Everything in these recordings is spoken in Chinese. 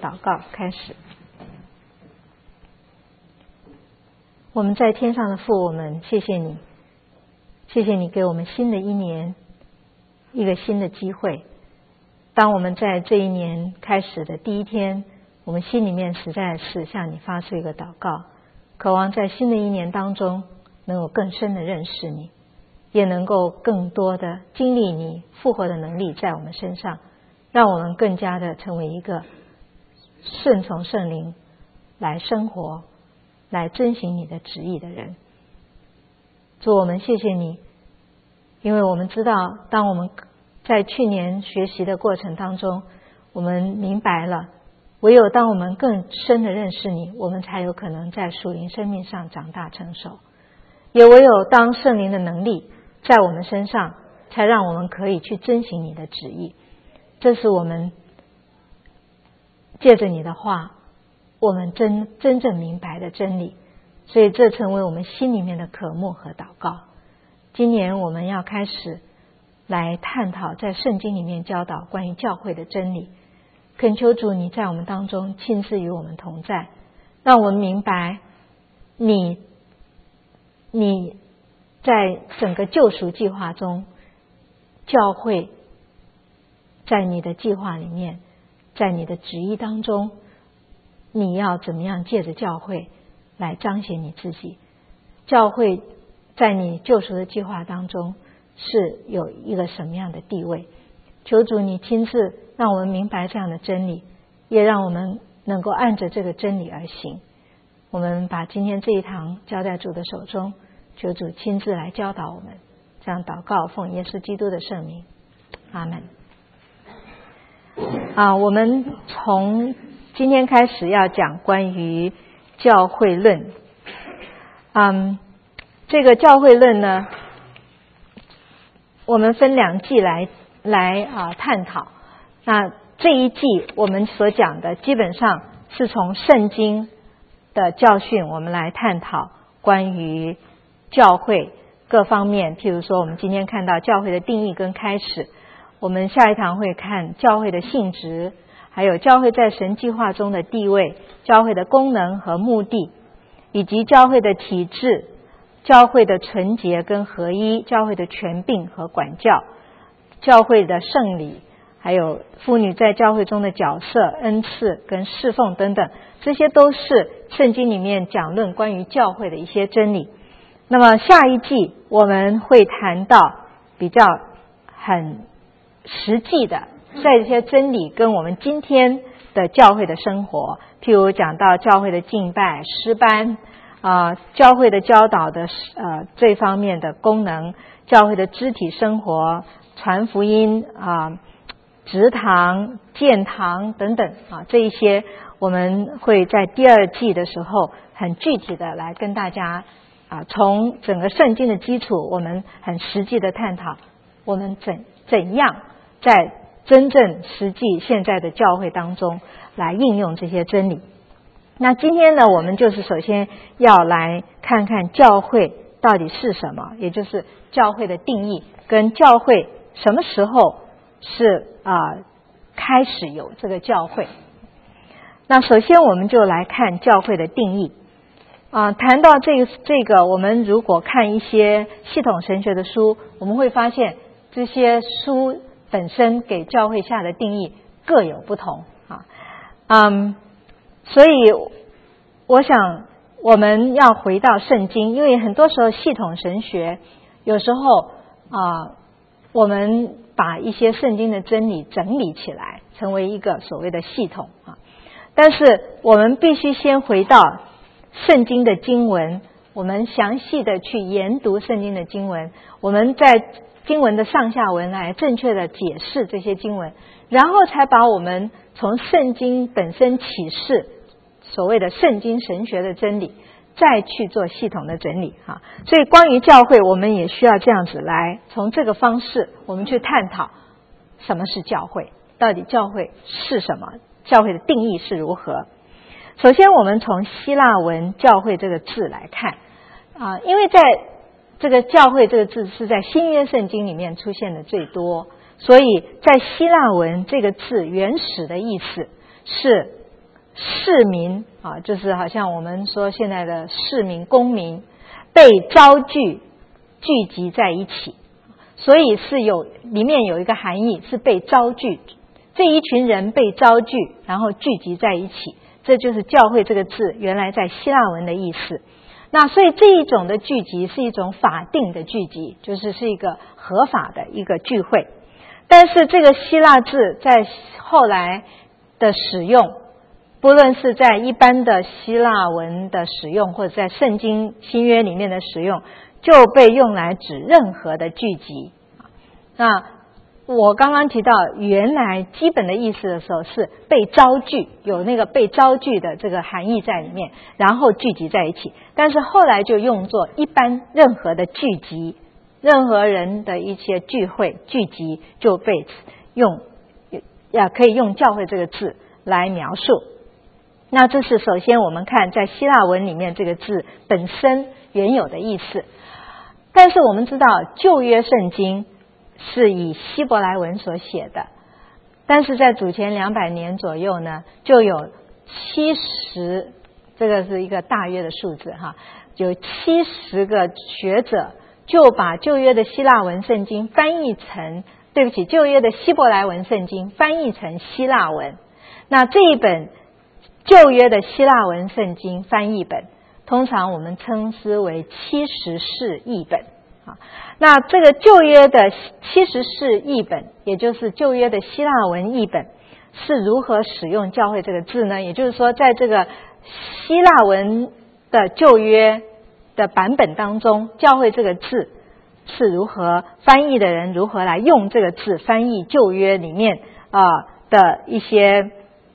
祷告开始。我们在天上的父，我们谢谢你，谢谢你给我们新的一年一个新的机会。当我们在这一年开始的第一天，我们心里面实在是向你发出一个祷告，渴望在新的一年当中能够更深的认识你，也能够更多的经历你复活的能力在我们身上，让我们更加的成为一个顺从圣灵来生活，来遵行你的旨意的人。主，我们谢谢你，因为我们知道当我们在去年学习的过程当中，我们明白了唯有当我们更深的认识你，我们才有可能在属灵生命上长大成熟，也唯有当圣灵的能力在我们身上，才让我们可以去遵行你的旨意。这是我们借着你的话我们真正明白的真理，所以这成为我们心里面的渴慕和祷告。今年我们要开始来探讨在圣经里面教导关于教会的真理，恳求主你在我们当中亲自与我们同在，让我们明白你在整个救赎计划中，教会在你的计划里面，在你的旨意当中，你要怎么样借着教会来彰显你自己。教会在你救赎的计划当中是有一个什么样的地位，求主你亲自让我们明白这样的真理，也让我们能够按着这个真理而行。我们把今天这一堂交在主的手中，求主亲自来教导我们，这样祷告奉耶稣基督的圣名，阿们。我们从今天开始要讲关于教会论。这个教会论呢，我们分两季来探讨。那这一季我们所讲的基本上是从圣经的教训我们来探讨关于教会各方面，譬如说我们今天看到教会的定义跟开始，我们下一堂会看教会的性质，还有教会在神计划中的地位，教会的功能和目的，以及教会的体制，教会的纯洁跟合一，教会的权柄和管教，教会的圣礼，还有妇女在教会中的角色、恩赐跟侍奉等等，这些都是圣经里面讲论关于教会的一些真理。那么下一季我们会谈到比较很实际的这些真理跟我们今天的教会的生活，譬如讲到教会的敬拜、诗班教会的教导的这方面的功能，教会的肢体生活，传福音植堂、建堂等等这一些我们会在第二季的时候很具体的来跟大家从整个圣经的基础，我们很实际的探讨我们怎样在真正实际现在的教会当中来应用这些真理。那今天呢，我们就是首先要来看看教会到底是什么，也就是教会的定义跟教会什么时候是开始有这个教会。那首先我们就来看教会的定义。谈到这个我们如果看一些系统神学的书，我们会发现这些书本身给教会下的定义各有不同所以我想我们要回到圣经，因为很多时候系统神学有时候我们把一些圣经的真理整理起来成为一个所谓的系统但是我们必须先回到圣经的经文，我们详细的去研读圣经的经文，我们在经文的上下文来正确的解释这些经文，然后才把我们从圣经本身启示所谓的圣经神学的真理再去做系统的整理所以关于教会我们也需要这样子来从这个方式我们去探讨什么是教会，到底教会是什么，教会的定义是如何。首先我们从希腊文教会这个字来看因为在这个教会这个字是在新约圣经里面出现的最多，所以在希腊文这个字原始的意思是市民啊，就是好像我们说现在的市民、公民被招聚集在一起，所以是里面有一个含义是被招聚，这一群人被招聚，然后聚集在一起，这就是教会这个字原来在希腊文的意思。那所以这一种的聚集是一种法定的聚集，就是一个合法的一个聚会。但是这个希腊字在后来的使用，不论是在一般的希腊文的使用，或者在圣经新约里面的使用，就被用来指任何的聚集。那我刚刚提到原来基本的意思的时候是被招聚，有那个被招聚的这个含义在里面，然后聚集在一起。但是后来就用作一般任何的聚集，任何人的一些聚会聚集就被可以用教会这个字来描述。那这是首先我们看在希腊文里面这个字本身原有的意思。但是我们知道旧约圣经是以希伯来文所写的，但是在主前200年左右呢，就有70，这个是一个大约的数字哈，有70个学者就把旧约的希腊文圣经旧约的希伯来文圣经翻译成希腊文。那这一本旧约的希腊文圣经翻译本，通常我们称之为70士译本。那这个旧约的70士译本，也就是旧约的希腊文译本，是如何使用教会这个字呢？也就是说，在这个希腊文的旧约的版本当中，教会这个字是如何翻译的人如何来用这个字翻译旧约里面的一些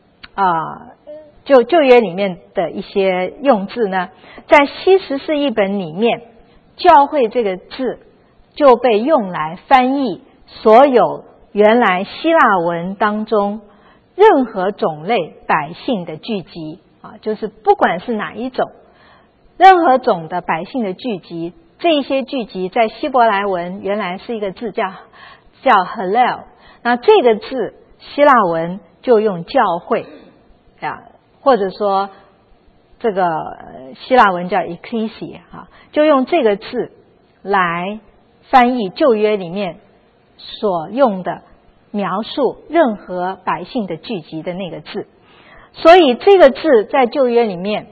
旧约里面的一些用字呢？在70士译本里面，教会这个字就被用来翻译所有原来希腊文当中任何种类百姓的聚集就是不管是哪一种，任何种的百姓的聚集，这些聚集在希伯来文原来是一个字叫 Hallel， 那这个字希腊文就用教会或者说这个希腊文叫 Ecclesia 就用这个字来翻译旧约里面所用的描述任何百姓的聚集的那个字。所以这个字在旧约里面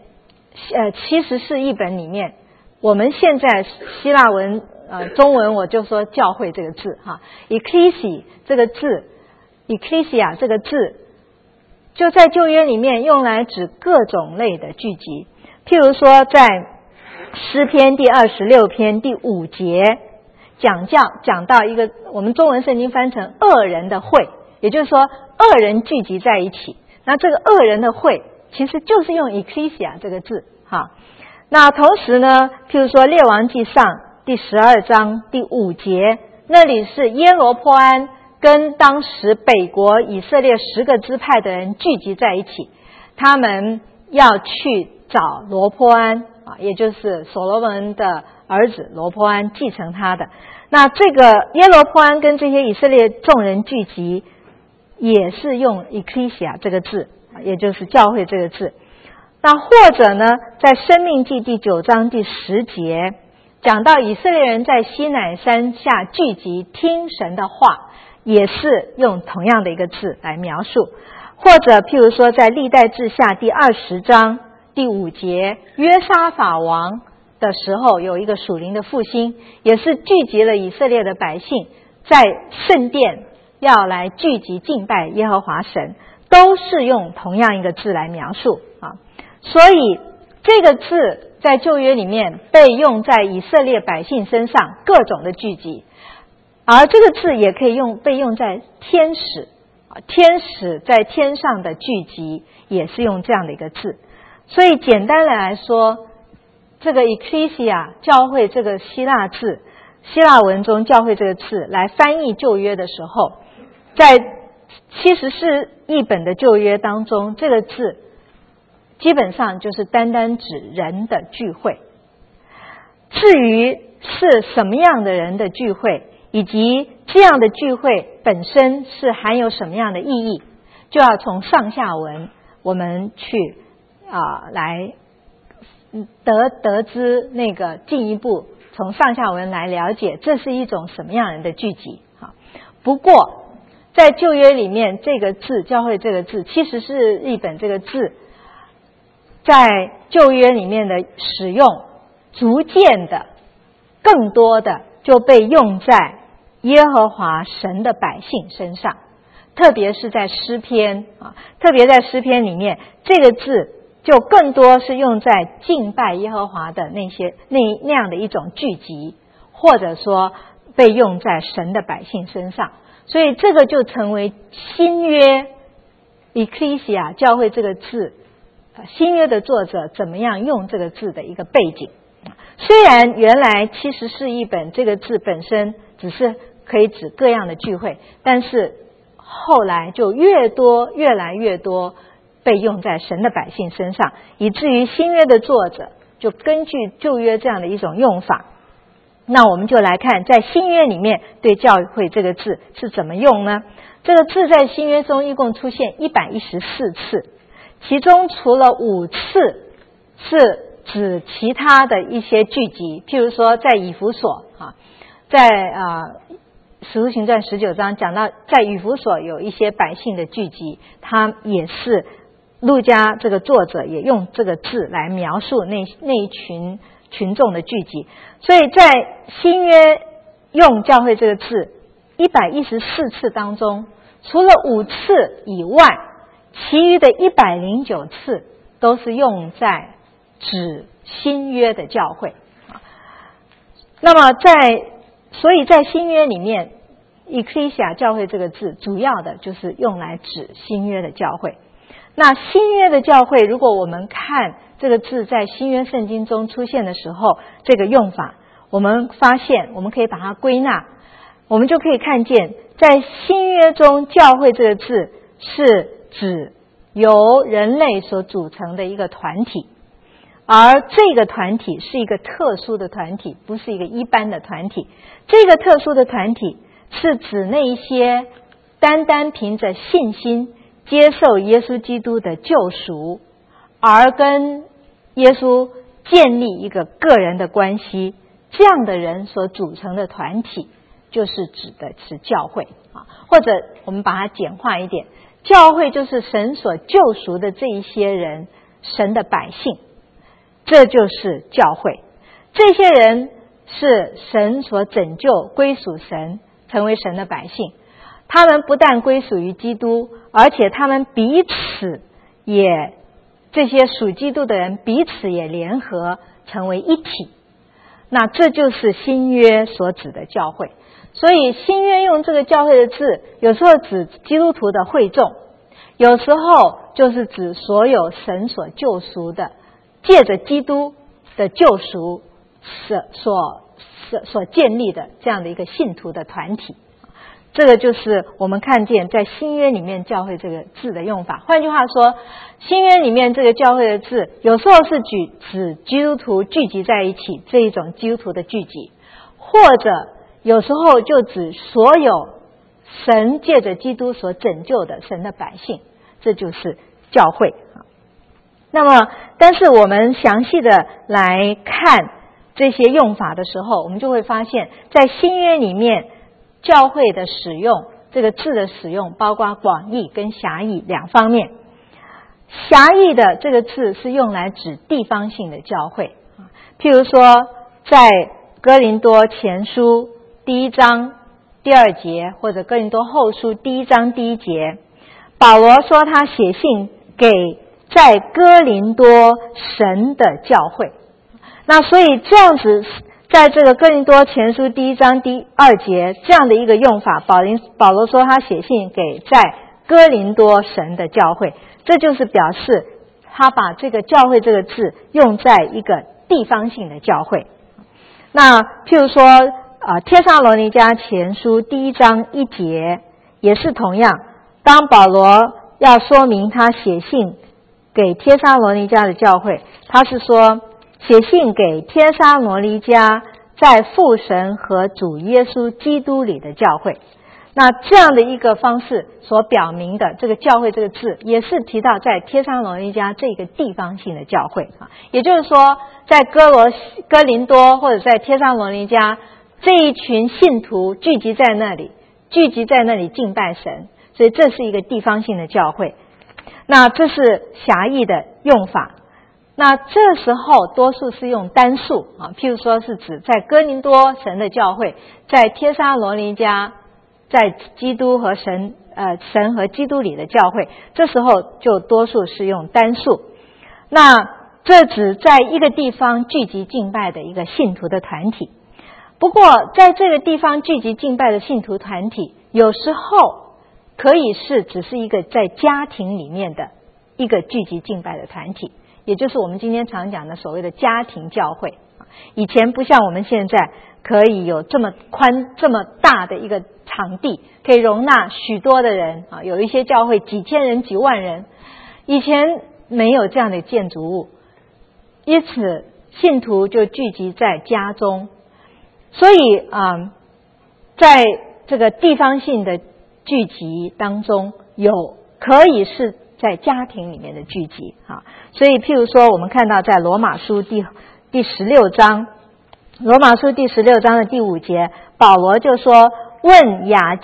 70士译本里面，我们现在希腊文中文我就说教会这个字Ecclesia 这个字 Ecclesia 这个字就在旧约里面用来指各种类的聚集。譬如说在诗篇第26篇第5节讲到一个我们中文圣经翻成恶人的会，也就是说恶人聚集在一起，那这个恶人的会其实就是用 Ecclesia 这个字那同时呢，譬如说列王记上第12章第5节，那里是耶罗波安跟当时北国以色列10个支派的人聚集在一起，他们要去找罗波安也就是所罗门的儿子罗波安继承他的。那这个耶罗波安跟这些以色列众人聚集，也是用 Ecclesia 这个字，也就是教会这个字。那或者呢，在申命记第9章第10节讲到以色列人在西乃山下聚集听神的话，也是用同样的一个字来描述。或者譬如说在历代志下第20章第5节，约沙法王的时候有一个属灵的复兴，也是聚集了以色列的百姓在圣殿要来聚集敬拜耶和华神，都是用同样一个字来描述所以这个字在旧约里面被用在以色列百姓身上各种的聚集，而这个字也可以被用在天使在天上的聚集，也是用这样的一个字。所以简单的来说，这个 Ecclesia 教会这个希腊字，希腊文中教会这个字来翻译旧约的时候，在70士译本的旧约当中，这个字基本上就是单单指人的聚会。至于是什么样的人的聚会，以及这样的聚会本身是含有什么样的意义，就要从上下文我们去来得知那个进一步从上下文来了解这是一种什么样人的聚集。不过在旧约里面，这个字教会这个字其实是日本这个字在旧约里面的使用逐渐的更多的就被用在耶和华神的百姓身上，特别是在诗篇特别在诗篇里面，这个字就更多是用在敬拜耶和华的那样的一种聚集，或者说被用在神的百姓身上。所以这个就成为新约 Ecclesia 教会这个字，新约的作者怎么样用这个字的一个背景。虽然原来其实是一本这个字本身只是可以指各样的聚会，但是后来就越来越多被用在神的百姓身上，以至于新约的作者就根据旧约这样的一种用法。那我们就来看在新约里面对教会这个字是怎么用呢？这个字在新约中一共出现114次，其中除了5次是指其他的一些聚集，譬如说在以弗所在使徒行传19章讲到在以弗所有一些百姓的聚集，他也是路加这个作者也用这个字来描述那一群众的聚集。所以在新约用教会这个字114次当中，除了5次以外，其余的109次都是用在指新约的教会。那么所以在新约里面 Ecclesia 教会这个字主要的就是用来指新约的教会。那新约的教会，如果我们看这个字在新约圣经中出现的时候，这个用法我们发现我们可以把它归纳，我们就可以看见在新约中教会这个字是指由人类所组成的一个团体，而这个团体是一个特殊的团体，不是一个一般的团体。这个特殊的团体是指那一些单单凭着信心接受耶稣基督的救赎，而跟耶稣建立一个个人的关系，这样的人所组成的团体，就是指的是教会或者我们把它简化一点，教会就是神所救赎的这一些人，神的百姓，这就是教会。这些人是神所拯救，归属神，成为神的百姓。他们不但归属于基督，而且他们彼此也，这些属基督的人彼此也联合成为一体。那这就是新约所指的教会。所以新约用这个教会的字，有时候指基督徒的会众，有时候就是指所有神所救赎的，借着基督的救赎所建立的这样的一个信徒的团体。这个就是我们看见在新约里面教会这个字的用法。换句话说，新约里面这个教会的字有时候是指基督徒聚集在一起这一种基督徒的聚集，或者有时候就指所有神借着基督所拯救的神的百姓，这就是教会。那么但是我们详细的来看这些用法的时候，我们就会发现在新约里面教会的使用，这个字的使用包括广义跟狭义两方面。狭义的这个字是用来指地方性的教会，譬如说在哥林多前书1章2节，或者哥林多后书1章1节，保罗说他写信给在哥林多神的教会。那所以这样子，在这个哥林多前书1章2节这样的一个用法，保罗说他写信给在哥林多神的教会，这就是表示他把这个教会这个字用在一个地方性的教会。那譬如说帖撒罗尼迦前书1章1节也是同样，当保罗要说明他写信给帖撒罗尼迦的教会，他是说写信给帖撒罗尼迦在父神和主耶稣基督里的教会。 那这样的一个方式所表明的这个教会这个字，也是提到在帖撒罗尼迦这个地方性的教会啊，也就是说，在哥林多或者在帖撒罗尼迦这一群信徒聚集在那里敬拜神，所以这是一个地方性的教会。那这是狭义的用法。那这时候多数是用单数啊，譬如说是指在哥林多神的教会，在帖撒罗尼迦在基督和神和基督里的教会，这时候就多数是用单数。那这指在一个地方聚集敬拜的一个信徒的团体。不过在这个地方聚集敬拜的信徒团体，有时候可以是只是一个在家庭里面的一个聚集敬拜的团体，也就是我们今天常讲的所谓的家庭教会。以前不像我们现在可以有这么宽这么大的一个场地，可以容纳许多的人啊，有一些教会几千人几万人，以前没有这样的建筑物，因此信徒就聚集在家中。所以在这个地方性的聚集当中，有可以是在家庭里面的聚集啊。所以譬如说我们看到在罗马书第16章，罗马书第16章的第5节，保罗就说，问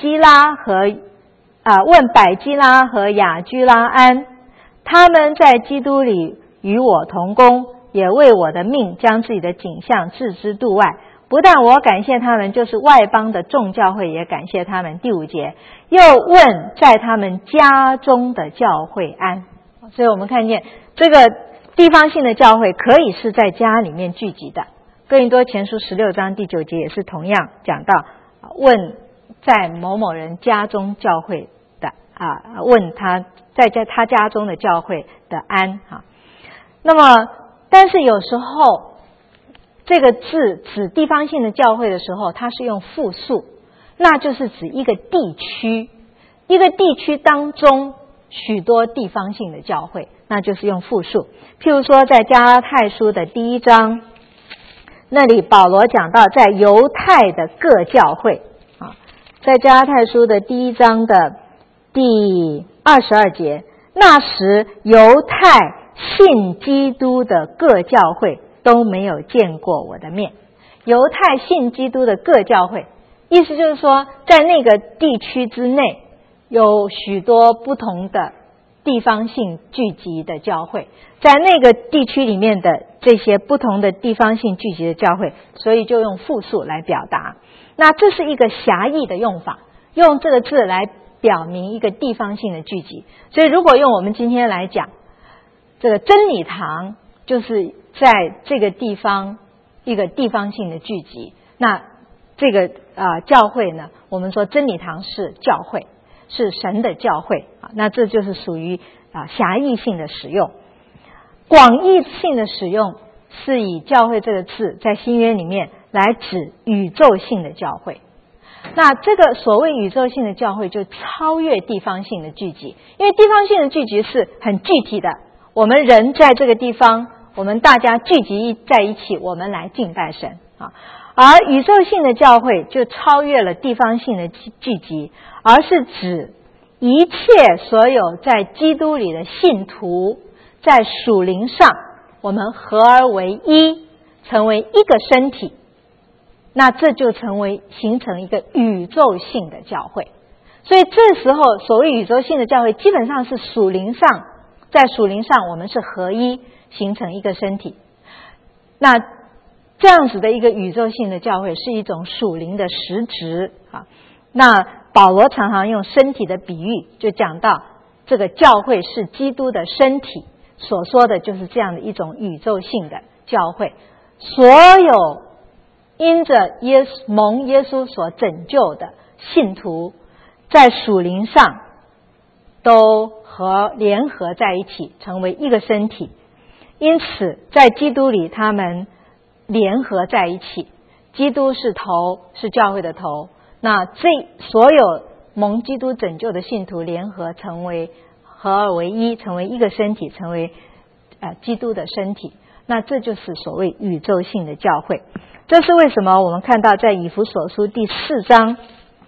百基拉和雅居拉安，他们在基督里与我同工，也为我的命将自己的景象置之度外。不但我感谢他们，就是外邦的众教会也感谢他们。第5节，又问在他们家中的教会安。所以我们看见这个地方性的教会可以是在家里面聚集的。哥林多前书16章第9节也是同样讲到，问在某某人家中教会的问他在他家中的教会的安哈。那么但是有时候这个字指地方性的教会的时候，它是用复数，那就是指一个地区，一个地区当中许多地方性的教会，那就是用复数。譬如说在加拉太书的第1章，那里保罗讲到在犹太的各教会啊，在加拉太书的第1章的第22节，那时犹太信基督的各教会都没有见过我的面。犹太信基督的各教会，意思就是说在那个地区之内有许多不同的地方性聚集的教会，在那个地区里面的这些不同的地方性聚集的教会，所以就用复数来表达。那这是一个狭义的用法，用这个字来表明一个地方性的聚集。所以如果用我们今天来讲，这个真理堂就是在这个地方一个地方性的聚集，那这个教会呢，我们说真理堂是教会，是神的教会啊，那这就是属于狭义性的使用。广义性的使用是以教会这个字在新约里面来指宇宙性的教会。那这个所谓宇宙性的教会就超越地方性的聚集，因为地方性的聚集是很具体的，我们人在这个地方，我们大家聚集在一起，我们来敬拜神啊。而宇宙性的教会就超越了地方性的聚集，而是指一切所有在基督里的信徒，在属灵上我们合而为一，成为一个身体，那这就形成一个宇宙性的教会。所以这时候所谓宇宙性的教会，基本上是属灵上，在属灵上我们是合一，形成一个身体。那这样子的一个宇宙性的教会是一种属灵的实质啊。那保罗常常用身体的比喻，就讲到这个教会是基督的身体，所说的就是这样的一种宇宙性的教会。所有因着蒙耶稣所拯救的信徒，在属灵上都联合在一起，成为一个身体。因此在基督里他们联合在一起，基督是头，是教会的头。那这所有蒙基督拯救的信徒联合合而为一，成为一个身体，成为基督的身体。那这就是所谓宇宙性的教会。这是为什么我们看到在以弗所书第4章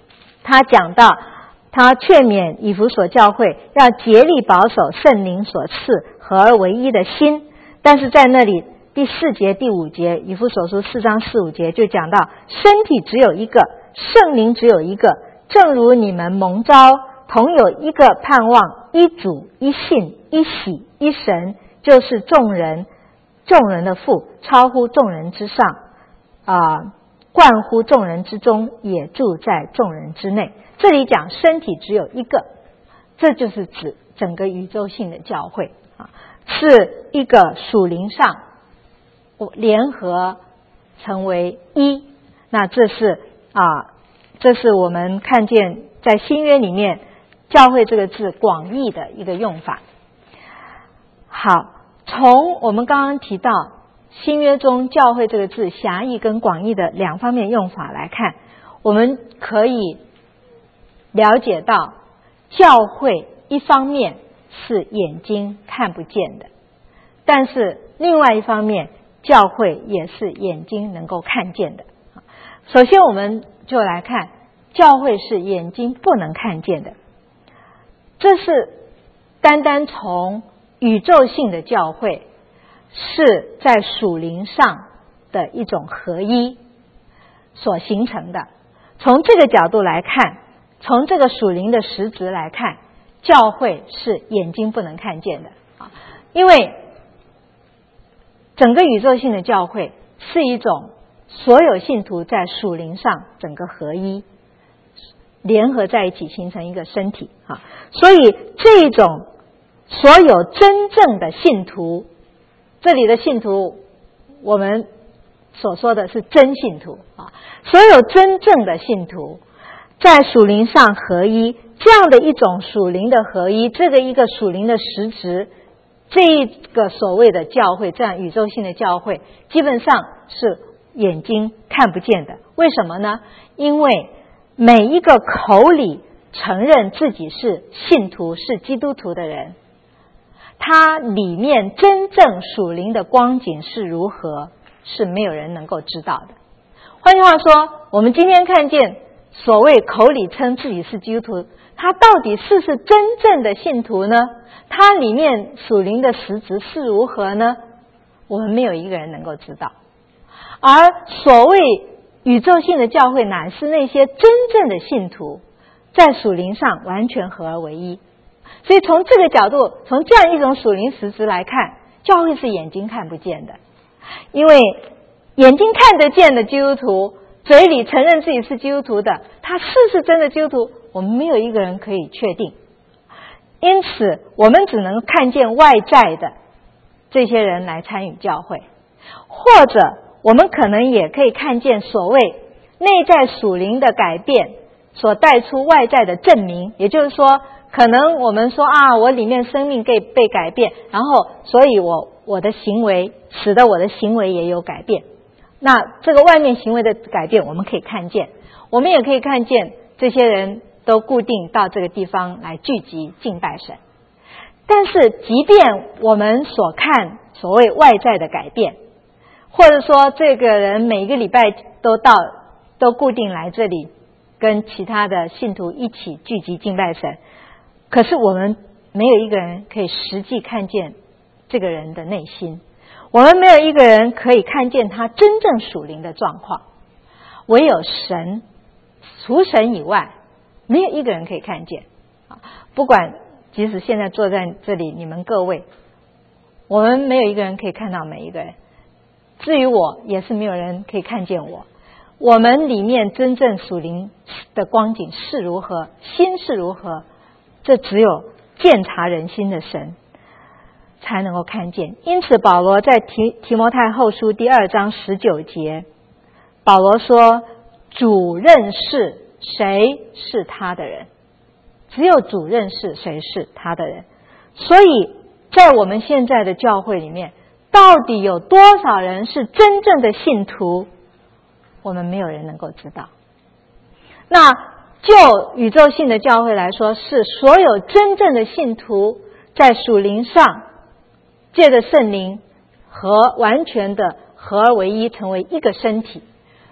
他讲到他劝勉以弗所教会要竭力保守圣灵所赐合而为一的心，但是在那里第4节第5节，以弗所书4章4、5节就讲到身体只有一个，圣灵只有一个，正如你们蒙召同有一个盼望，一主一信一喜一神，就是众人的父，超乎众人之上冠乎众人之中，也住在众人之内。这里讲身体只有一个，这就是指整个宇宙性的教会是一个属灵上联合成为一。那这是我们看见在新约里面教会这个字广义的一个用法。好，从我们刚刚提到新约中教会这个字狭义跟广义的两方面用法来看，我们可以了解到教会一方面是眼睛看不见的，但是另外一方面教会也是眼睛能够看见的。首先我们就来看教会是眼睛不能看见的，这是单单从宇宙性的教会是在属灵上的一种合一所形成的。从这个角度来看，从这个属灵的实质来看，教会是眼睛不能看见的，因为整个宇宙性的教会是一种所有信徒在属灵上整个合一联合在一起形成一个身体所以这种所有真正的信徒，这里的信徒我们所说的是真信徒所有真正的信徒在属灵上合一，这样的一种属灵的合一，这个一个属灵的实质，这一个所谓的教会，这样宇宙性的教会基本上是眼睛看不见的。为什么呢？因为每一个口里承认自己是信徒是基督徒的人，他里面真正属灵的光景是如何，是没有人能够知道的。换句话说，我们今天看见所谓口里称自己是基督徒，他到底是真正的信徒呢？他里面属灵的实质是如何呢？我们没有一个人能够知道。而所谓宇宙性的教会乃是那些真正的信徒在属灵上完全合而为一。所以从这个角度，从这样一种属灵实质来看，教会是眼睛看不见的。因为眼睛看得见的基督徒，嘴里承认自己是基督徒的，他是真的基督徒，我们没有一个人可以确定。因此我们只能看见外在的这些人来参与教会，或者我们可能也可以看见所谓内在属灵的改变所带出外在的证明。也就是说，可能我们说我里面生命被改变，然后所以我的行为使得我的行为也有改变。那这个外面行为的改变我们可以看见，我们也可以看见这些人都固定到这个地方来聚集敬拜神。但是即便我们所看所谓外在的改变，或者说这个人每一个礼拜都固定来这里跟其他的信徒一起聚集敬拜神，可是我们没有一个人可以实际看见这个人的内心，我们没有一个人可以看见他真正属灵的状况。唯有神，除神以外没有一个人可以看见。不管即使现在坐在这里你们各位，我们没有一个人可以看到每一个人，至于我也是没有人可以看见我。我们里面真正属灵的光景是如何，心是如何，这只有鉴察人心的神才能够看见。因此保罗在提摩太后书第2章19节，保罗说主认识谁是他的人，只有主认识谁是他的人。所以在我们现在的教会里面，到底有多少人是真正的信徒，我们没有人能够知道。那就宇宙性的教会来说，是所有真正的信徒在属灵上借着圣灵完全的合而为一，成为一个身体。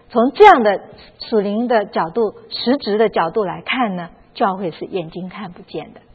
从这样的属灵的角度、实质的角度来看呢，教会是眼睛看不见的。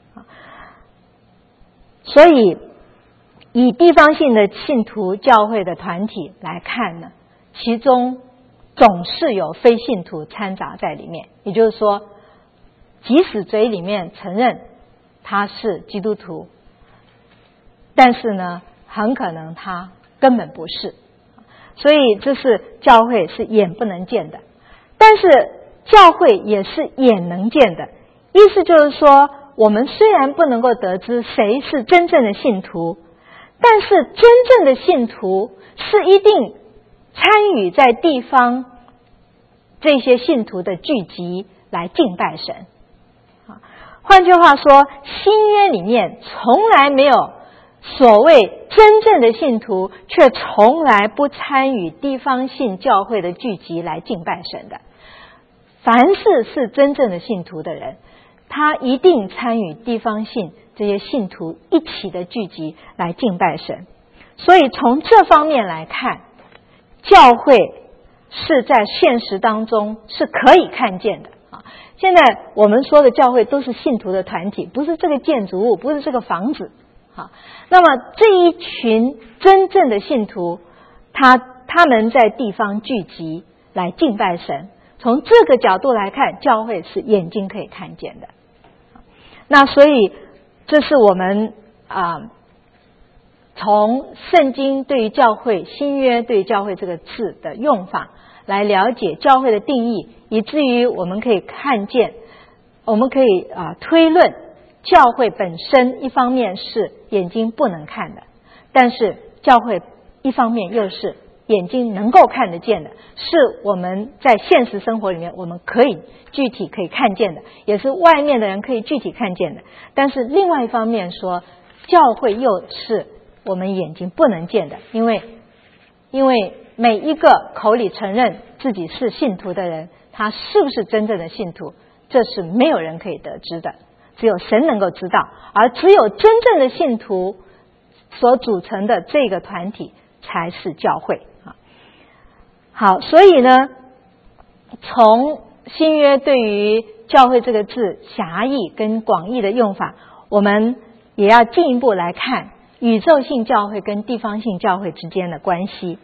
所以以地方性的信徒教会的团体来看呢，其中总是有非信徒掺杂在里面。也就是说，即使嘴里面承认他是基督徒，但是呢，很可能他根本不是。所以这是教会是眼不能见的，但是教会也是眼能见的。意思就是说，我们虽然不能够得知谁是真正的信徒，但是真正的信徒是一定参与在地方这些信徒的聚集来敬拜神。换句话说，新约里面从来没有所谓真正的信徒却从来不参与地方性教会的聚集来敬拜神的。凡是真正的信徒的人，他一定参与地方性这些信徒一起的聚集来敬拜神。所以从这方面来看，教会是在现实当中是可以看见的。现在我们说的教会都是信徒的团体，不是这个建筑物，不是这个房子。那么这一群真正的信徒，他们在地方聚集来敬拜神，从这个角度来看，教会是眼睛可以看见的。那所以这是我们从圣经对于教会、新约对于教会这个字的用法来了解教会的定义，以至于我们可以看见，我们可以推论教会本身一方面是眼睛不能看的，但是教会一方面又是眼睛能够看得见的，是我们在现实生活里面我们可以具体可以看见的，也是外面的人可以具体看见的。但是另外一方面说，教会又是我们眼睛不能见的，因为每一个口里承认自己是信徒的人，他是不是真正的信徒，这是没有人可以得知的，只有神能够知道。而只有真正的信徒所组成的这个团体才是教会。好，所以呢，从新约对于教会这个字狭义跟广义的用法，我们也要进一步来看宇宙性教会跟地方性教会之间的关系。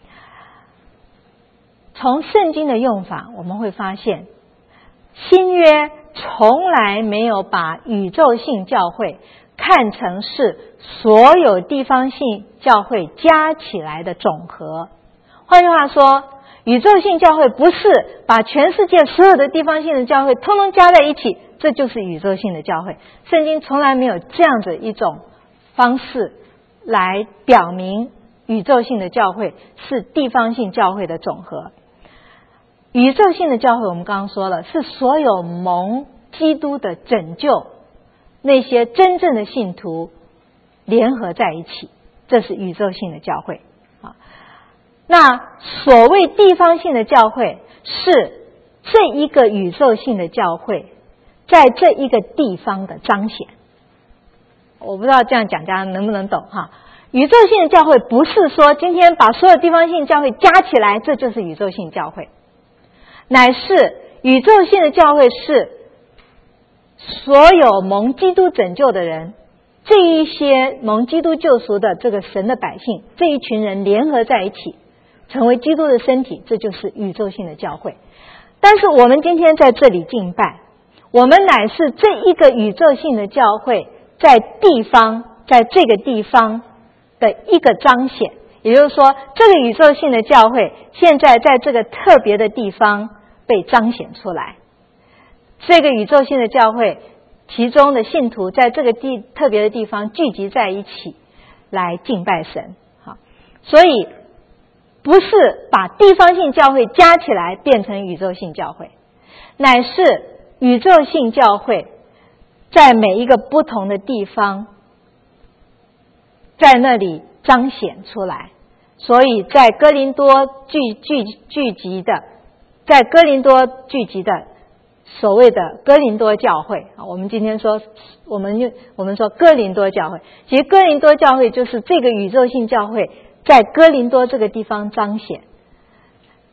从圣经的用法，我们会发现新约从来没有把宇宙性教会看成是所有地方性教会加起来的总和。换句话说，宇宙性教会不是把全世界所有的地方性的教会通通加在一起，这就是宇宙性的教会。圣经从来没有这样子一种方式来表明宇宙性的教会是地方性教会的总和。宇宙性的教会我们刚刚说了，是所有蒙基督的拯救那些真正的信徒联合在一起，这是宇宙性的教会。那所谓地方性的教会，是这一个宇宙性的教会在这一个地方的彰显。我不知道这样讲大家能不能懂哈？宇宙性的教会不是说今天把所有地方性教会加起来，这就是宇宙性教会，乃是宇宙性的教会是所有蒙基督拯救的人，这一些蒙基督救赎的这个神的百姓，这一群人联合在一起成为基督的身体，这就是宇宙性的教会。但是我们今天在这里敬拜，我们乃是这一个宇宙性的教会在地方，在这个地方的一个彰显。也就是说，这个宇宙性的教会现在在这个特别的地方被彰显出来。这个宇宙性的教会其中的信徒在这个特别的地方聚集在一起来敬拜神。好，所以不是把地方性教会加起来变成宇宙性教会，乃是宇宙性教会在每一个不同的地方在那里彰显出来。所以在哥林多聚集的，在哥林多聚集的所谓的哥林多教会，我们今天说我们说哥林多教会，其实哥林多教会就是这个宇宙性教会在哥林多这个地方彰显。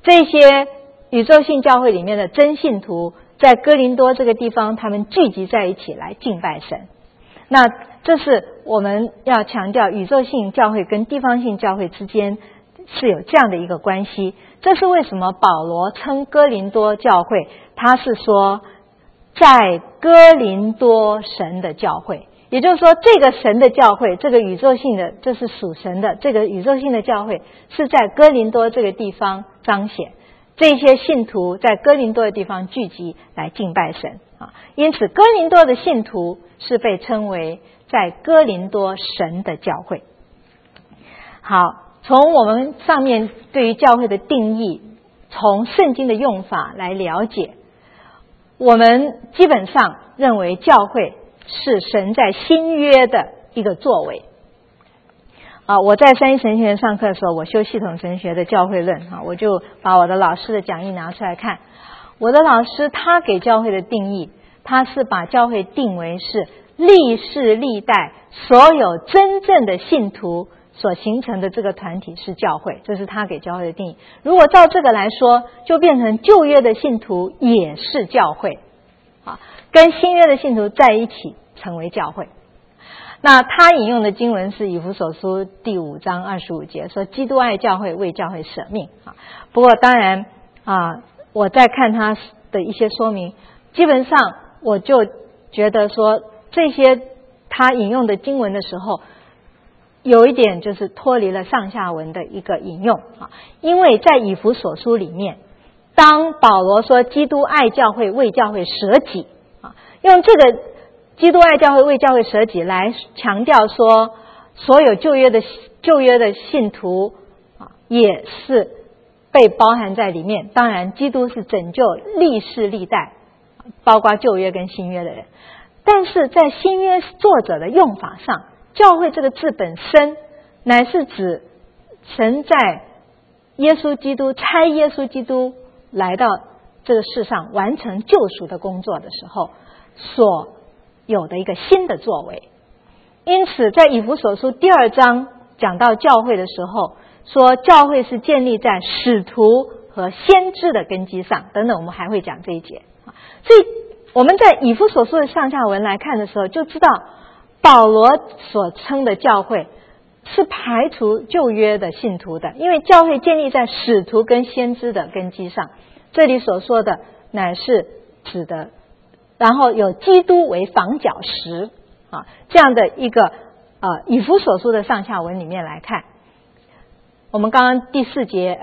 这些宇宙性教会里面的真信徒在哥林多这个地方，他们聚集在一起来敬拜神。那这是我们要强调宇宙性教会跟地方性教会之间是有这样的一个关系。这是为什么保罗称哥林多教会，他是说在哥林多神的教会，也就是说这个神的教会，这个宇宙性的，这是属神的，这个宇宙性的教会是在哥林多这个地方彰显，这些信徒在哥林多的地方聚集来敬拜神啊。因此哥林多的信徒是被称为在哥林多神的教会。好，从我们上面对于教会的定义，从圣经的用法来了解，我们基本上认为教会是神在新约的一个作为。我在三一神学院上课的时候，我修系统神学的教会论，我就把我的老师的讲义拿出来看。我的老师他给教会的定义，他是把教会定为是历世历代所有真正的信徒所形成的这个团体是教会，这是他给教会的定义。如果照这个来说，就变成旧约的信徒也是教会，跟新约的信徒在一起成为教会。那他引用的经文是以弗所书第5章25节，说基督爱教会，为教会舍命。不过当然我在看他的一些说明，基本上我就觉得说这些他引用的经文的时候，有一点就是脱离了上下文的一个引用因为在以弗所书里面，当保罗说基督爱教会，为教会舍己用这个基督爱教会，为教会舍己来强调说所有旧约的信徒也是被包含在里面。当然基督是拯救历世历代，包括旧约跟新约的人。但是在新约作者的用法上，教会这个字本身乃是指神在耶稣基督差耶稣基督来到这个世上完成救赎的工作的时候所有的一个新的作为。因此在以弗所书第2章讲到教会的时候，说教会是建立在使徒和先知的根基上等等，我们还会讲这一节。所以我们在以弗所书的上下文来看的时候，就知道保罗所称的教会是排除旧约的信徒的，因为教会建立在使徒跟先知的根基上。这里所说的乃是指的，然后有基督为房角石这样的一个以弗所书的上下文里面来看，我们刚刚第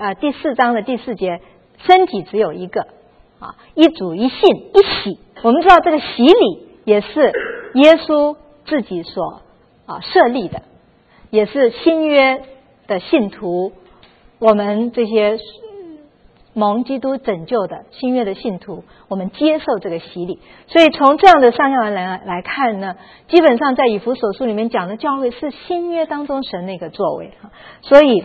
4章的第4节，身体只有一个一主一信一洗。我们知道这个洗礼也是耶稣自己所设立的，也是新约的信徒，我们这些蒙基督拯救的新约的信徒，我们接受这个洗礼。所以从这样的上下文来看呢，基本上在以弗所书里面讲的教会是新约当中神的一个作为。所以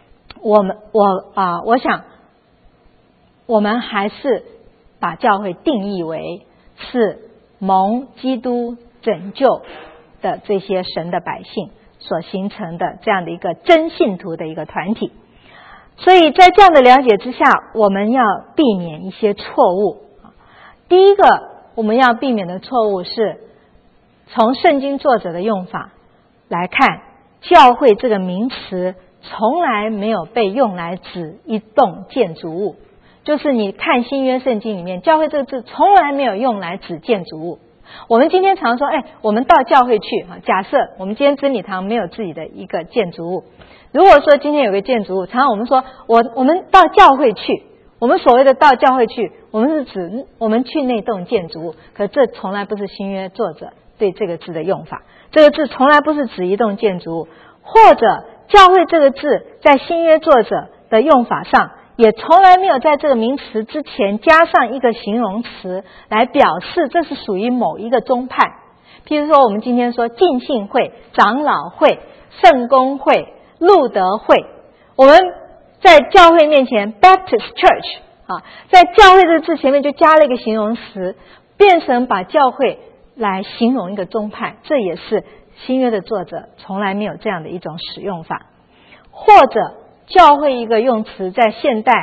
我想我们还是把教会定义为是蒙基督拯救的这些神的百姓所形成的这样的一个真信徒的一个团体。所以在这样的了解之下，我们要避免一些错误。第一个我们要避免的错误是从圣经作者的用法来看，教会这个名词从来没有被用来指一栋建筑物。就是你看新约圣经里面，教会这个字从来没有用来指建筑物。我们今天常说我们到教会去，假设我们今天真理堂没有自己的一个建筑物，如果说今天有个建筑物，常常我们说我们到教会去，我们所谓的到教会去，我们是指我们去那栋建筑物，可这从来不是新约作者对这个字的用法。这个字从来不是指一栋建筑物，或者教会这个字在新约作者的用法上也从来没有在这个名词之前加上一个形容词来表示这是属于某一个宗派。譬如说我们今天说浸信会、长老会、圣公会、路德会，我们在教会面前 Baptist Church 在教会这个字前面就加了一个形容词，变成把教会来形容一个宗派，这也是新约的作者从来没有这样的一种使用法。或者教会一个用词在现代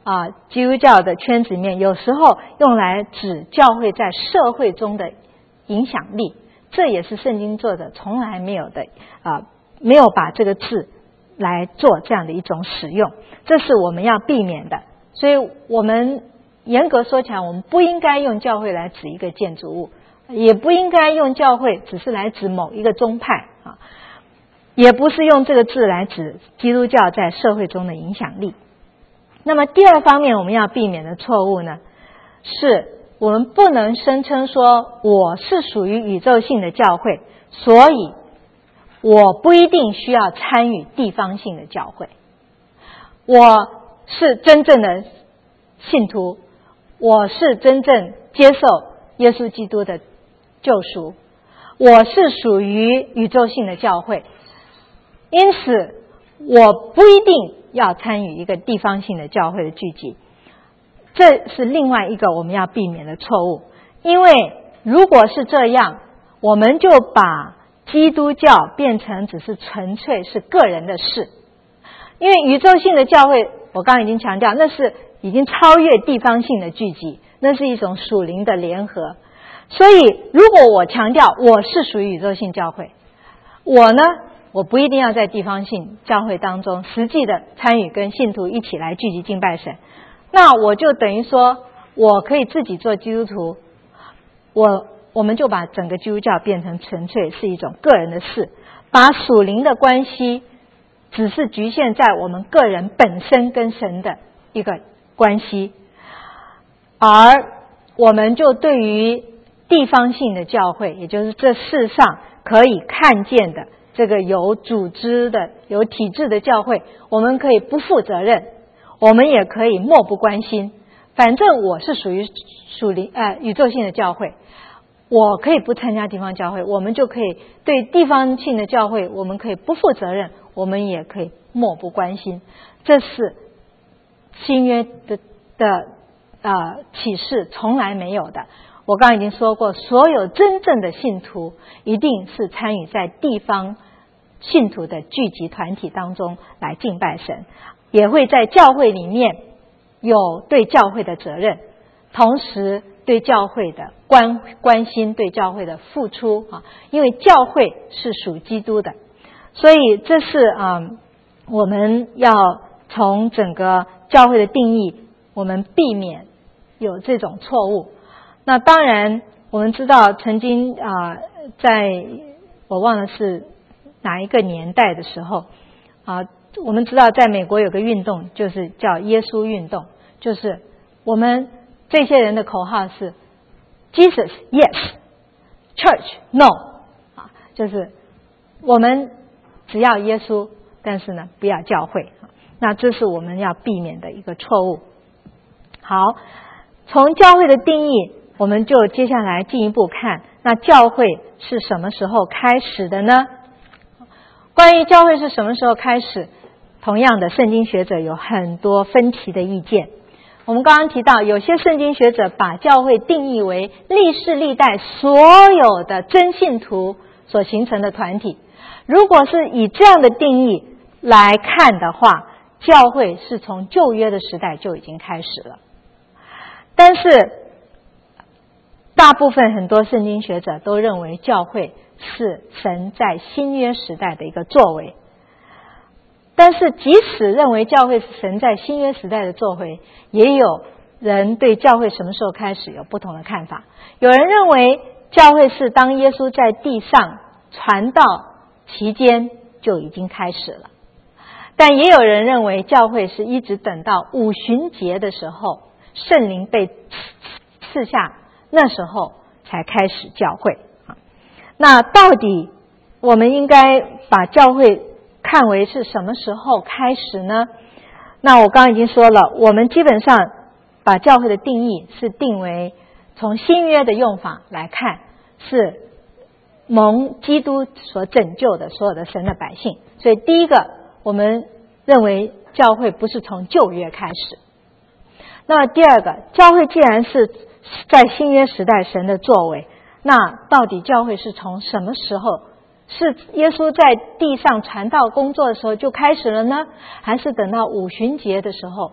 基督教的圈子里面，有时候用来指教会在社会中的影响力，这也是圣经作者从来没有的没有把这个字来做这样的一种使用，这是我们要避免的。所以我们严格说起来，我们不应该用教会来指一个建筑物，也不应该用教会只是来指某一个宗派也不是用这个字来指基督教在社会中的影响力。那么第二方面我们要避免的错误呢，是我们不能声称说我是属于宇宙性的教会，所以我不一定需要参与地方性的教会。我是真正的信徒，我是真正接受耶稣基督的救赎，我是属于宇宙性的教会，因此我不一定要参与一个地方性的教会的聚集。这是另外一个我们要避免的错误，因为如果是这样，我们就把基督教变成只是纯粹是个人的事。因为宇宙性的教会，我刚刚已经强调，那是已经超越地方性的聚集，那是一种属灵的联合。所以如果我强调我是属于宇宙性教会，我不一定要在地方性教会当中实际的参与跟信徒一起来聚集敬拜神，那我就等于说我可以自己做基督徒，我们就把整个基督教变成纯粹是一种个人的事，把属灵的关系只是局限在我们个人本身跟神的一个关系，而我们就对于地方性的教会，也就是这世上可以看见的这个有组织的有体制的教会，我们可以不负责任，我们也可以漠不关心，反正我是属于宇宙性的教会，我可以不参加地方教会，我们就可以对地方性的教会我们可以不负责任，我们也可以漠不关心。这是新约的启示从来没有的。我刚刚已经说过，所有真正的信徒一定是参与在地方信徒的聚集团体当中来敬拜神，也会在教会里面有对教会的责任，同时对教会的关心，对教会的付出因为教会是属基督的。所以这是我们要从整个教会的定义，我们避免有这种错误。那当然我们知道曾经在我忘了是哪一个年代的时候我们知道在美国有个运动，就是叫耶稣运动，就是我们这些人的口号是 Jesus yes Church no 就是我们只要耶稣，但是呢不要教会。那这是我们要避免的一个错误。好，从教会的定义我们就接下来进一步看，那教会是什么时候开始的呢？关于教会是什么时候开始，同样的圣经学者有很多分歧的意见。我们刚刚提到，有些圣经学者把教会定义为历世历代所有的真信徒所形成的团体。如果是以这样的定义来看的话，教会是从旧约的时代就已经开始了。但是大部分很多圣经学者都认为教会是神在新约时代的一个作为。但是即使认为教会是神在新约时代的作为，也有人对教会什么时候开始有不同的看法。有人认为教会是当耶稣在地上传道期间就已经开始了，但也有人认为教会是一直等到五旬节的时候，圣灵被赐下，那时候才开始教会。那到底我们应该把教会看为是什么时候开始呢？那我刚刚已经说了，我们基本上把教会的定义是定为从新约的用法来看，是蒙基督所拯救的所有的神的百姓。所以第一个，我们认为教会不是从旧约开始。那么第二个，教会既然是在新约时代神的作为，那到底教会是从什么时候，是耶稣在地上传道工作的时候就开始了呢？还是等到五旬节的时候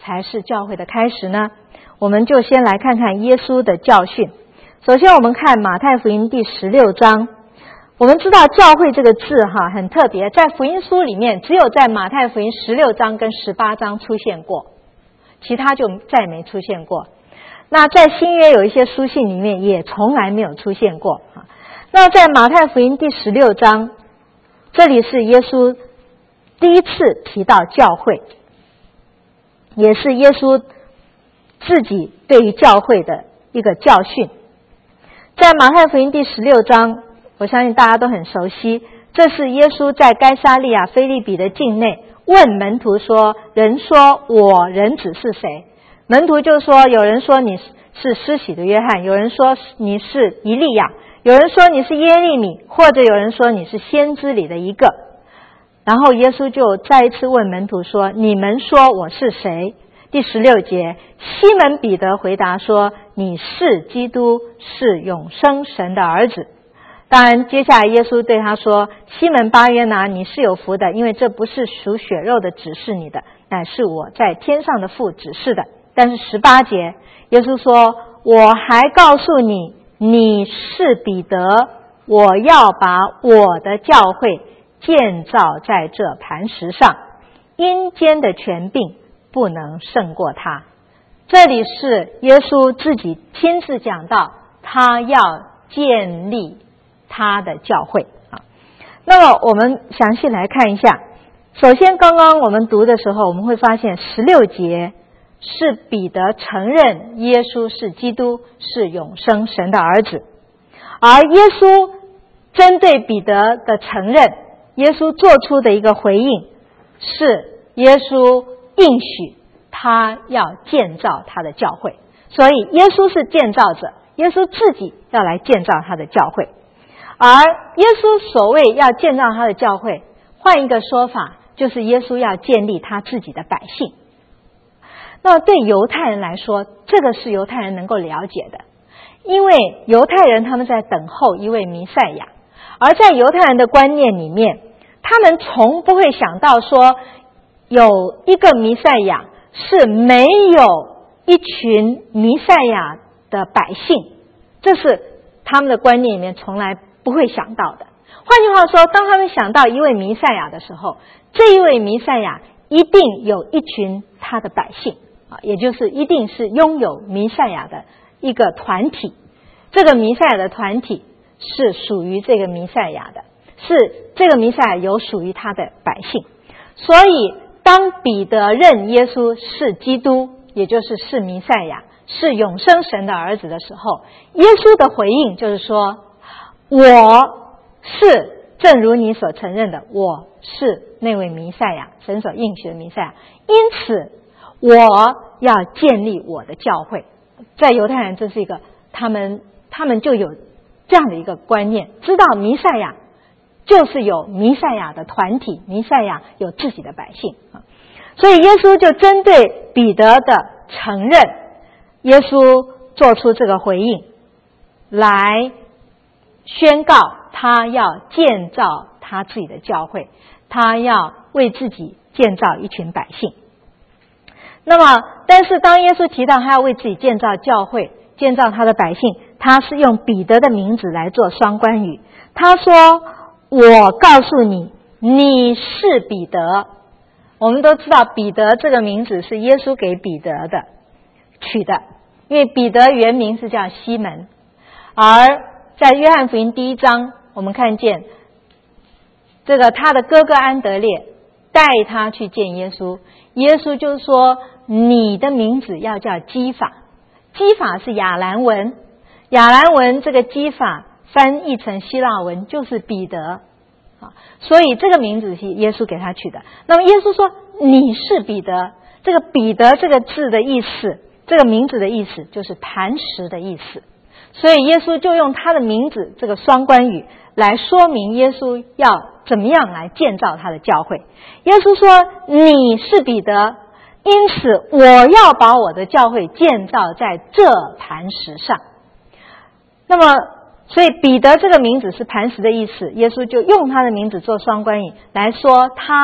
才是教会的开始呢？我们就先来看看耶稣的教训。首先我们看马太福音第16章。我们知道教会这个字很特别，在福音书里面只有在马太福音16章跟18章出现过，其他就再没出现过。那在新约有一些书信里面也从来没有出现过。那在马太福音第16章，这里是耶稣第一次提到教会，也是耶稣自己对于教会的一个教训。在马太福音第16章，我相信大家都很熟悉，这是耶稣在该撒利亚腓立比的境内问门徒说，人说我人子是谁？门徒就说，有人说你是施洗的约翰，有人说你是以利亚，有人说你是耶利米，或者有人说你是先知里的一个。然后耶稣就再一次问门徒说，你们说我是谁？第16节，西门彼得回答说，你是基督，是永生神的儿子。当然接下来耶稣对他说，西门巴约拿，你是有福的，因为这不是属血肉的指示你的，乃是我在天上的父指示的。但是18节耶稣说，我还告诉你，你是彼得，我要把我的教会建造在这磐石上，阴间的权柄不能胜过他。这里是耶稣自己亲自讲到，他要建立他的教会。那么我们详细来看一下。首先刚刚我们读的时候，我们会发现16节是彼得承认耶稣是基督，是永生神的儿子。而耶稣针对彼得的承认，耶稣做出的一个回应是耶稣应许他要建造他的教会。所以耶稣是建造者，耶稣自己要来建造他的教会。而耶稣所谓要建造他的教会，换一个说法，就是耶稣要建立他自己的百姓。那对犹太人来说，这个是犹太人能够了解的，因为犹太人他们在等候一位弥赛亚，而在犹太人的观念里面，他们从不会想到说有一个弥赛亚是没有一群弥赛亚的百姓，这是他们的观念里面从来不会想到的。换句话说，当他们想到一位弥赛亚的时候，这一位弥赛亚一定有一群他的百姓，也就是一定是拥有弥赛亚的一个团体。这个弥赛亚的团体是属于这个弥赛亚的，是这个弥赛亚有属于他的百姓。所以当彼得认耶稣是基督，也就是是弥赛亚，是永生神的儿子的时候，耶稣的回应就是说，我是正如你所承认的，我是那位弥赛亚，神所应许的弥赛亚，因此我要建立我的教会。在犹太人这是一个他们就有这样的一个观念，知道弥赛亚就是有弥赛亚的团体，弥赛亚有自己的百姓。所以耶稣就针对彼得的承认，耶稣做出这个回应，来宣告他要建造他自己的教会，他要为自己建造一群百姓。那么但是当耶稣提到他要为自己建造教会，建造他的百姓，他是用彼得的名字来做双关语。他说，我告诉你，你是彼得。我们都知道彼得这个名字是耶稣给彼得的取的，因为彼得原名是叫西门。而在约翰福音第1章，我们看见这个他的哥哥安德烈带他去见耶稣，耶稣就说，你的名字要叫基法。基法是亚兰文，亚兰文这个基法翻译成希腊文就是彼得，所以这个名字是耶稣给他取的。那么耶稣说，你是彼得，这个彼得这个字的意思，这个名字的意思就是磐石的意思。所以耶稣就用他的名字这个双关语来说明耶稣要怎么样来建造他的教会。耶稣说，你是彼得，因此我要把我的教会建造在这磐石上。那么所以彼得这个名字是磐石的意思，耶稣就用他的名字做双关语来说他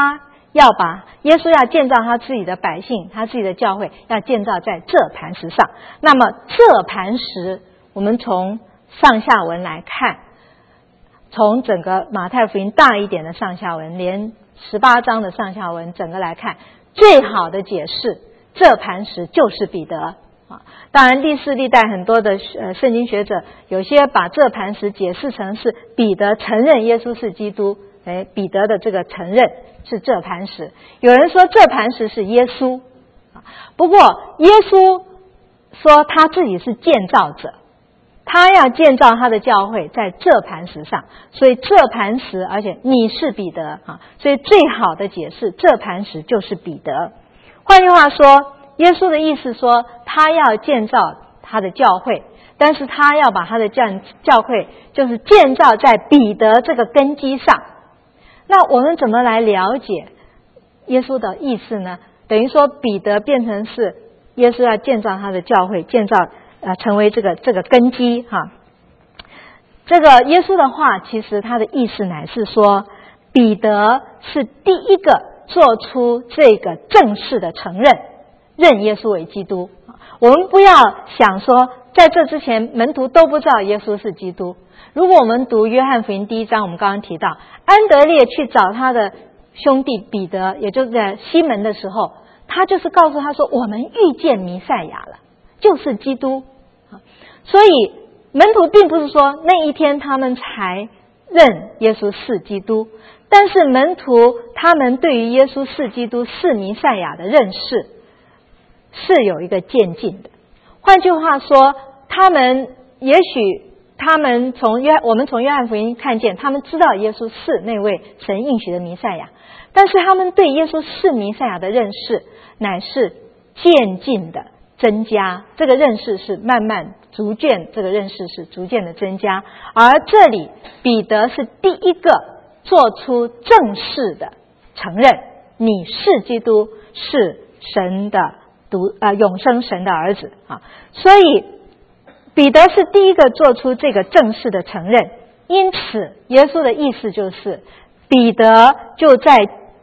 耶稣要建造他自己的百姓，他自己的教会要建造在这磐石上。那么这磐石，我们从上下文来看，从整个马太福音大一点的上下文，连18章的上下文整个来看，最好的解释，这磐石就是彼得啊。当然历世历代很多的圣经学者，有些把这磐石解释成是彼得承认耶稣是基督，彼得的这个承认是这磐石。有人说这磐石是耶稣，不过耶稣说他自己是建造者，他要建造他的教会在这磐石上，所以这磐石，而且你是彼得啊，所以最好的解释，这磐石就是彼得。换句话说，耶稣的意思说他要建造他的教会，但是他要把他的教会就是建造在彼得这个根基上。那我们怎么来了解耶稣的意思呢？等于说彼得变成是耶稣要建造他的教会，建造成为这个根基哈。这个耶稣的话，其实他的意思乃是说，彼得是第一个做出这个正式的承认耶稣为基督。我们不要想说在这之前门徒都不知道耶稣是基督。如果我们读约翰福音第1章，我们刚刚提到安德烈去找他的兄弟彼得，也就是在西门的时候，他就是告诉他说，我们遇见弥赛亚了，就是基督。所以门徒并不是说那一天他们才认耶稣是基督，但是门徒他们对于耶稣是基督是弥赛亚的认识是有一个渐进的。换句话说，他们也许我们从约翰福音看见，他们知道耶稣是那位神应许的弥赛亚，但是他们对耶稣是弥赛亚的认识乃是渐进的增加，这个认识是慢慢逐渐，这个认识是逐渐的增加。而这里彼得是第一个做出正式的承认，你是基督，是神的永生神的儿子啊。所以彼得是第一个做出这个正式的承认，因此耶稣的意思就是彼得就在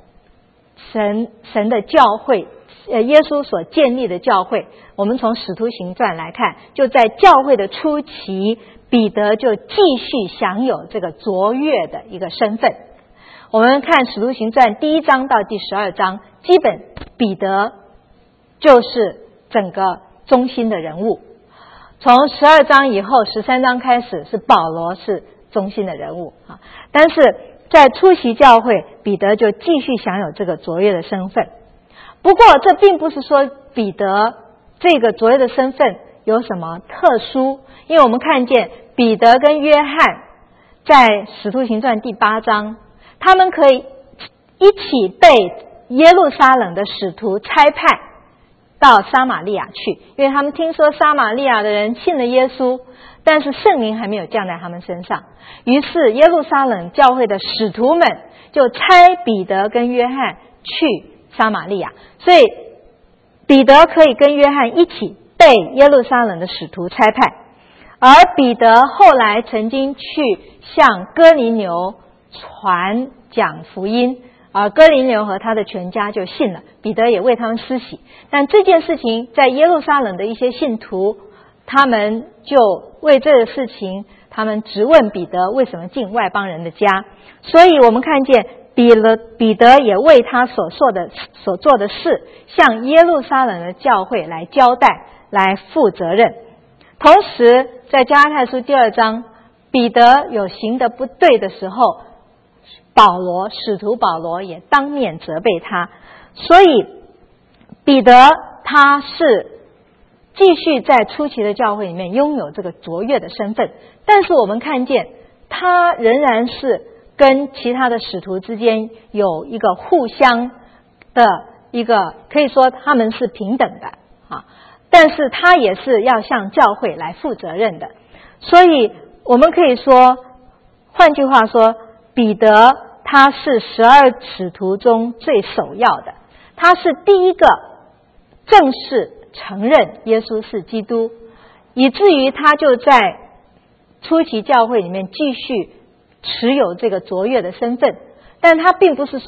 神的教会，耶稣所建立的教会，我们从使徒行传来看，就在教会的初期，彼得就继续享有这个卓越的一个身份。我们看使徒行传第1章到第12章，基本彼得就是整个中心的人物。从12章以后13章开始是保罗是中心的人物啊，但是在初期教会，彼得就继续享有这个卓越的身份。不过这并不是说彼得这个卓越的身份有什么特殊，因为我们看见彼得跟约翰在使徒行传第8章，他们可以一起被耶路撒冷的使徒差派到撒玛利亚去，因为他们听说撒玛利亚的人信了耶稣，但是圣灵还没有降在他们身上，于是耶路撒冷教会的使徒们就差彼得跟约翰去撒玛利亚，所以彼得可以跟约翰一起被耶路撒冷的使徒差派。而彼得后来曾经去向哥尼流传讲福音，而哥尼流和他的全家就信了，彼得也为他们施洗。但这件事情在耶路撒冷的一些信徒，他们就为这个事情，他们质问彼得为什么进外邦人的家。所以我们看见彼得也为他所做的事向耶路撒冷的教会来交代，来负责任。同时在加拉太书第2章，彼得有行得不对的时候，使徒保罗也当面责备他。所以彼得他是继续在初期的教会里面拥有这个卓越的身份，但是我们看见他仍然是跟其他的使徒之间有一个互相的一个，可以说他们是平等的啊，但是他也是要向教会来负责任的。所以我们可以说，换句话说，彼得他是12使徒中最首要的，他是第一个正式承认耶稣是基督，以至于他就在初期教会里面继续持有这个卓越的身份。但他并不是说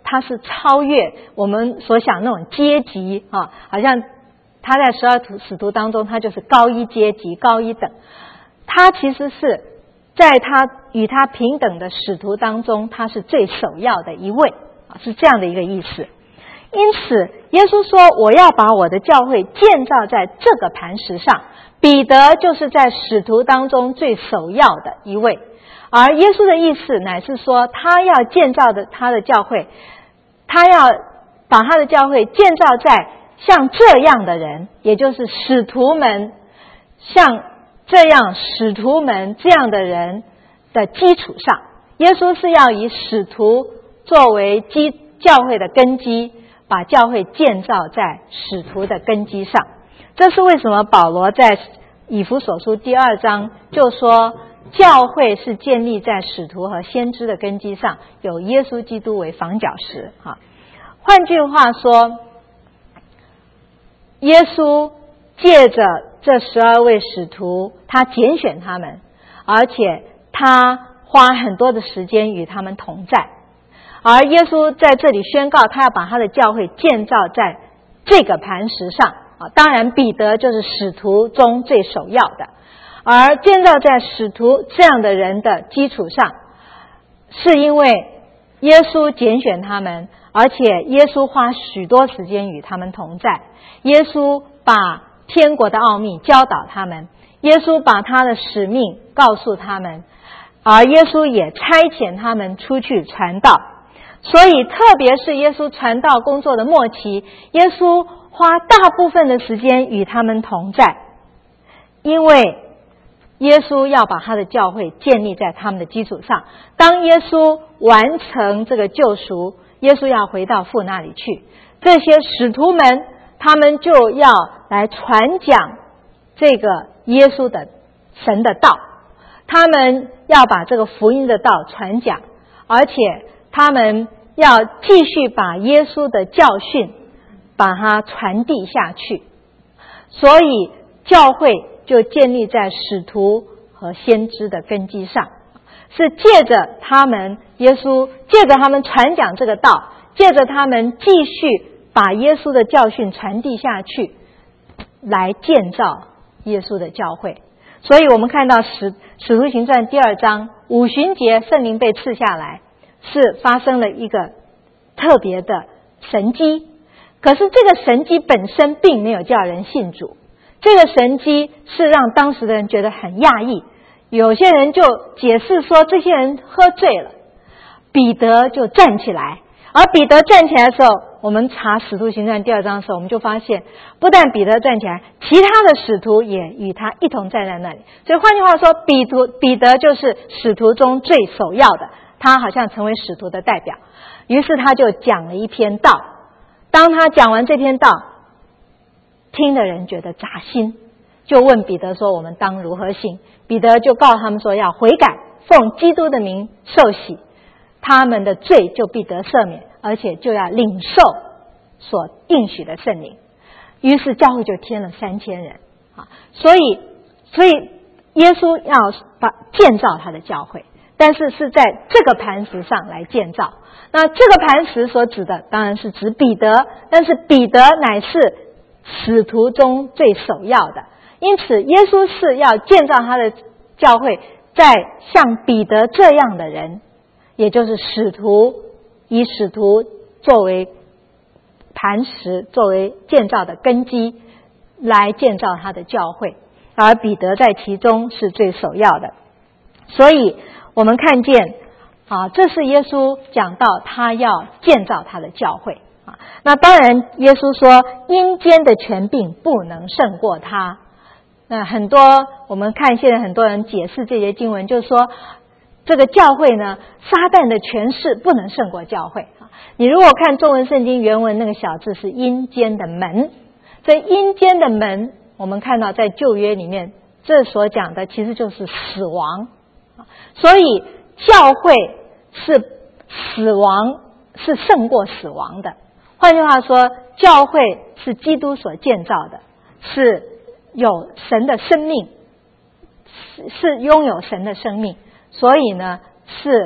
他是超越我们所想那种阶级啊，好像他在12使徒当中，他就是高一阶级、高一等。他其实是在他与他平等的使徒当中，他是最首要的一位啊，是这样的一个意思。因此，耶稣说：“我要把我的教会建造在这个磐石上。”彼得就是在使徒当中最首要的一位，而耶稣的意思乃是说，他要建造的他的教会，他要把他的教会建造在像这样的人，也就是使徒们，像这样使徒们这样的人的基础上。耶稣是要以使徒作为教会的根基，把教会建造在使徒的根基上。这是为什么保罗在以弗所书第2章就说，教会是建立在使徒和先知的根基上，有耶稣基督为房角石。换句话说，耶稣借着这12位使徒，他拣选他们，而且他花很多的时间与他们同在。而耶稣在这里宣告，他要把他的教会建造在这个磐石上。当然彼得就是使徒中最首要的，而建造在使徒这样的人的基础上，是因为耶稣拣选他们，而且耶稣花许多时间与他们同在。耶稣把天国的奥秘教导他们，耶稣把他的使命告诉他们，而耶稣也差遣他们出去传道。所以特别是耶稣传道工作的末期，耶稣花大部分的时间与他们同在，因为耶稣要把他的教会建立在他们的基础上。当耶稣完成这个救赎，耶稣要回到父那里去，这些使徒们他们就要来传讲这个耶稣的神的道，他们要把这个福音的道传讲，而且他们要继续把耶稣的教训把它传递下去。所以教会就建立在使徒和先知的根基上，是借着他们，耶稣借着他们传讲这个道，借着他们继续把耶稣的教训传递下去，来建造耶稣的教会。所以我们看到使徒行传第2章五旬节圣灵被赐下来，是发生了一个特别的神迹。可是这个神迹本身并没有叫人信主，这个神迹是让当时的人觉得很讶异。有些人就解释说，这些人喝醉了，彼得就站起来。而彼得站起来的时候，我们查使徒行传第2章的时候，我们就发现不但彼得站起来，其他的使徒也与他一同站在那里。所以换句话说，彼得就是使徒中最首要的，他好像成为使徒的代表。于是他就讲了一篇道，当他讲完这篇道，听的人觉得扎心，就问彼得说，我们当如何行？彼得就告诉他们说，要悔改，奉基督的名受洗，他们的罪就必得赦免，而且就要领受所应许的圣灵。于是教会就添了3000人啊，所以耶稣要建造他的教会，但是是在这个磐石上来建造。那这个磐石所指的当然是指彼得，但是彼得乃是使徒中最首要的，因此耶稣是要建造他的教会在像彼得这样的人，也就是使徒，以使徒作为磐石，作为建造的根基来建造他的教会，而彼得在其中是最首要的。所以我们看见这是耶稣讲到他要建造他的教会啊。那当然耶稣说阴间的权柄不能胜过他。那很多我们看现在很多人解释这些经文，就是说这个教会呢，撒旦的权势不能胜过教会啊。你如果看中文圣经原文，那个小字是阴间的门，这阴间的门我们看到在旧约里面，这所讲的其实就是死亡。所以教会是死亡是胜过死亡的。换句话说，教会是基督所建造的，是有神的生命，是拥有神的生命，所以呢是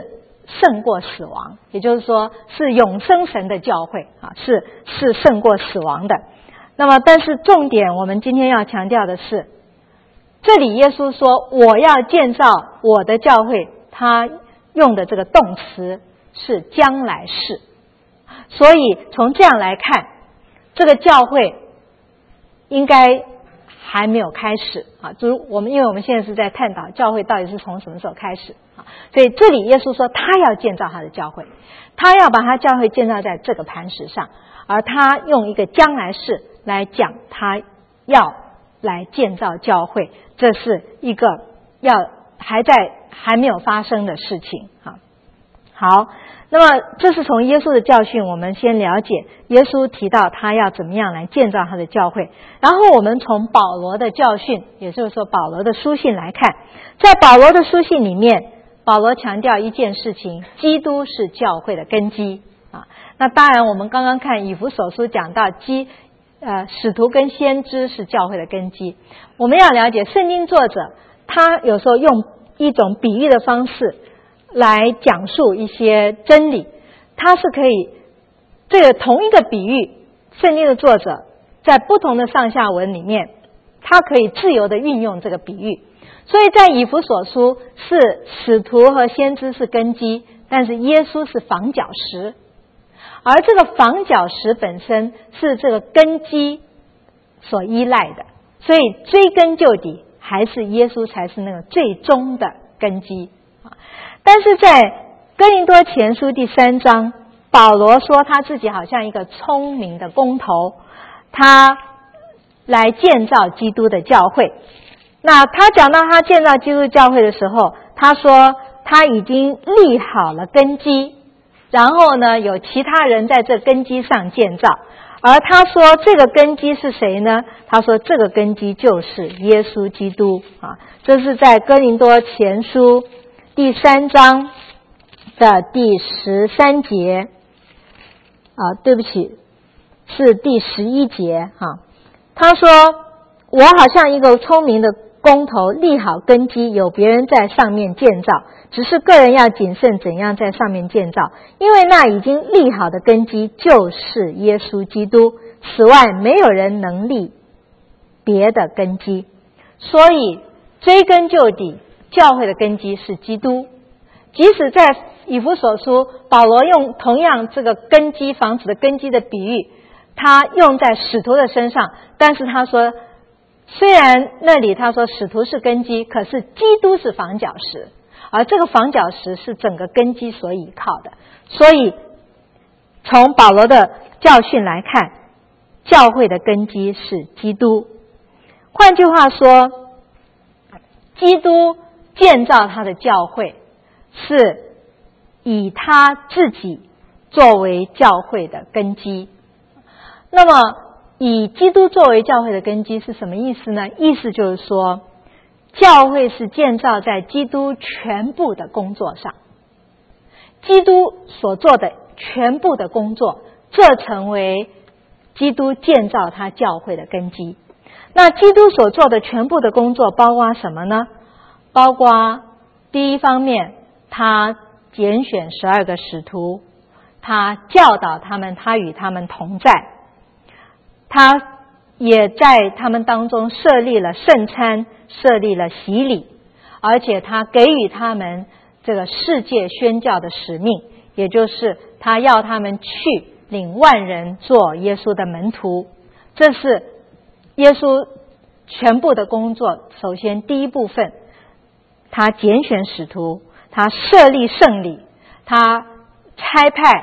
胜过死亡，也就是说是永生神的教会啊，是胜过死亡的。那么但是重点我们今天要强调的是，这里耶稣说我要建造我的教会，他用的这个动词是将来式，所以从这样来看，这个教会应该还没有开始啊，就是因为我们现在是在探讨教会到底是从什么时候开始啊，所以这里耶稣说他要建造他的教会，他要把他教会建造在这个磐石上，而他用一个将来式来讲他要来建造教会，这是一个还没有发生的事情啊。好，那么这是从耶稣的教训我们先了解耶稣提到他要怎么样来建造他的教会，然后我们从保罗的教训，也就是说保罗的书信来看，在保罗的书信里面，保罗强调一件事情，基督是教会的根基啊。那当然我们刚刚看以弗所书讲到使徒跟先知是教会的根基，我们要了解圣经作者他有时候用一种比喻的方式来讲述一些真理，他是可以这个同一个比喻，圣经的作者在不同的上下文里面，他可以自由的运用这个比喻。所以在以弗所书是使徒和先知是根基，但是耶稣是房角石，而这个房角石本身是这个根基所依赖的，所以追根究底还是耶稣才是那个最终的根基。但是在哥林多前书第3章，保罗说他自己好像一个聪明的工头，他来建造基督的教会。那他讲到他建造基督教会的时候，他说他已经立好了根基，然后呢有其他人在这根基上建造，而他说这个根基是谁呢？他说这个根基就是耶稣基督啊。这是在哥林多前书第3章的第13节对不起，是第11节他说我好像一个聪明的工头，立好根基，有别人在上面建造，只是个人要谨慎怎样在上面建造，因为那已经立好的根基就是耶稣基督，此外没有人能立别的根基。所以追根究底，教会的根基是基督。即使在以弗所书，保罗用同样这个根基，房子的根基的比喻，他用在使徒的身上，但是他说虽然那里他说使徒是根基，可是基督是房角石，而这个房角石是整个根基所依靠的。所以从保罗的教训来看，教会的根基是基督。换句话说，基督建造他的教会是以他自己作为教会的根基。那么以基督作为教会的根基是什么意思呢？意思就是说，教会是建造在基督全部的工作上，基督所做的全部的工作，这成为基督建造他教会的根基。那基督所做的全部的工作包括什么呢？包括第一方面，他拣选12个使徒，他教导他们，他与他们同在，他也在他们当中设立了圣餐，设立了洗礼，而且他给予他们这个世界宣教的使命，也就是他要他们去领万人做耶稣的门徒。这是耶稣全部的工作。首先第一部分，他拣选使徒，他设立圣礼，他差派，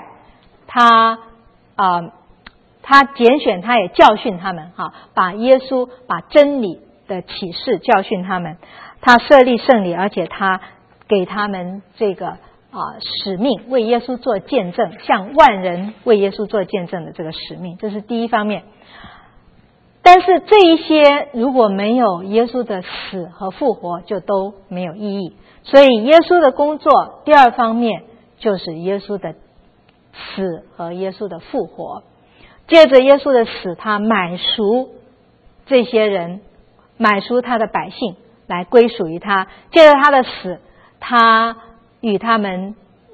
他拣选，他也教训他们把耶稣把真理的启示教训他们，他设立圣礼，而且他给他们这个使命，为耶稣做见证，向万人为耶稣做见证的这个使命，这是第一方面。但是这一些如果没有耶稣的死和复活，就都没有意义。所以耶稣的工作第二方面就是耶稣的死和耶稣的复活。借着耶稣的死，他买赎这些人，买赎他的百姓来归属于他。借着他的死，他与他们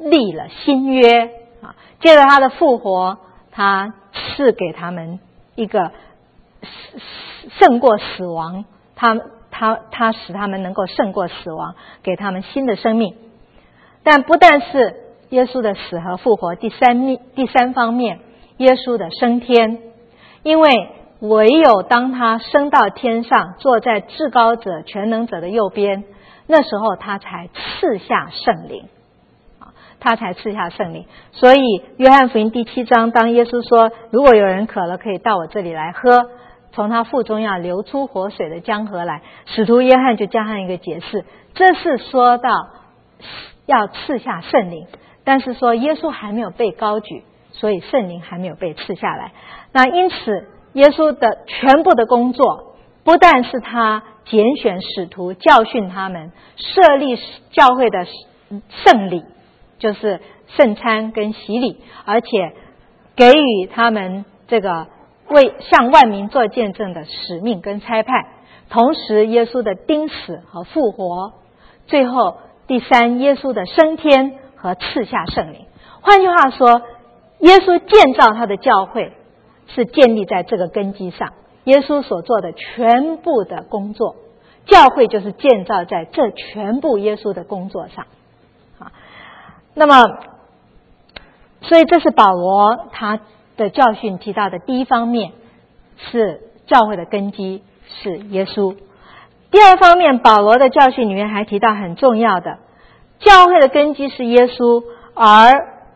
立了新约啊。借着他的复活，他赐给他们一个胜过死亡，他使他们能够胜过死亡，给他们新的生命。但不但是耶稣的死和复活，第三方面，耶稣的升天，因为唯有当他升到天上，坐在至高者全能者的右边，那时候他才赐下圣灵，他才赐下圣灵。所以约翰福音第7章，当耶稣说如果有人渴了，可以到我这里来喝，从他腹中要流出活水的江河来，使徒约翰就加上一个解释，这是说到要赐下圣灵，但是说耶稣还没有被高举，所以圣灵还没有被赐下来。那因此耶稣的全部的工作，不但是他拣选使徒，教训他们，设立教会的圣礼，就是圣餐跟洗礼，而且给予他们这个为向万民做见证的使命跟差派。同时耶稣的钉死和复活，最后第三，耶稣的升天和赐下圣灵。换句话说，耶稣建造他的教会是建立在这个根基上，耶稣所做的全部的工作，教会就是建造在这全部耶稣的工作上。那么所以这是保罗他的教训提到的第一方面，是教会的根基是耶稣。第二方面，保罗的教训里面还提到很重要的，教会的根基是耶稣，而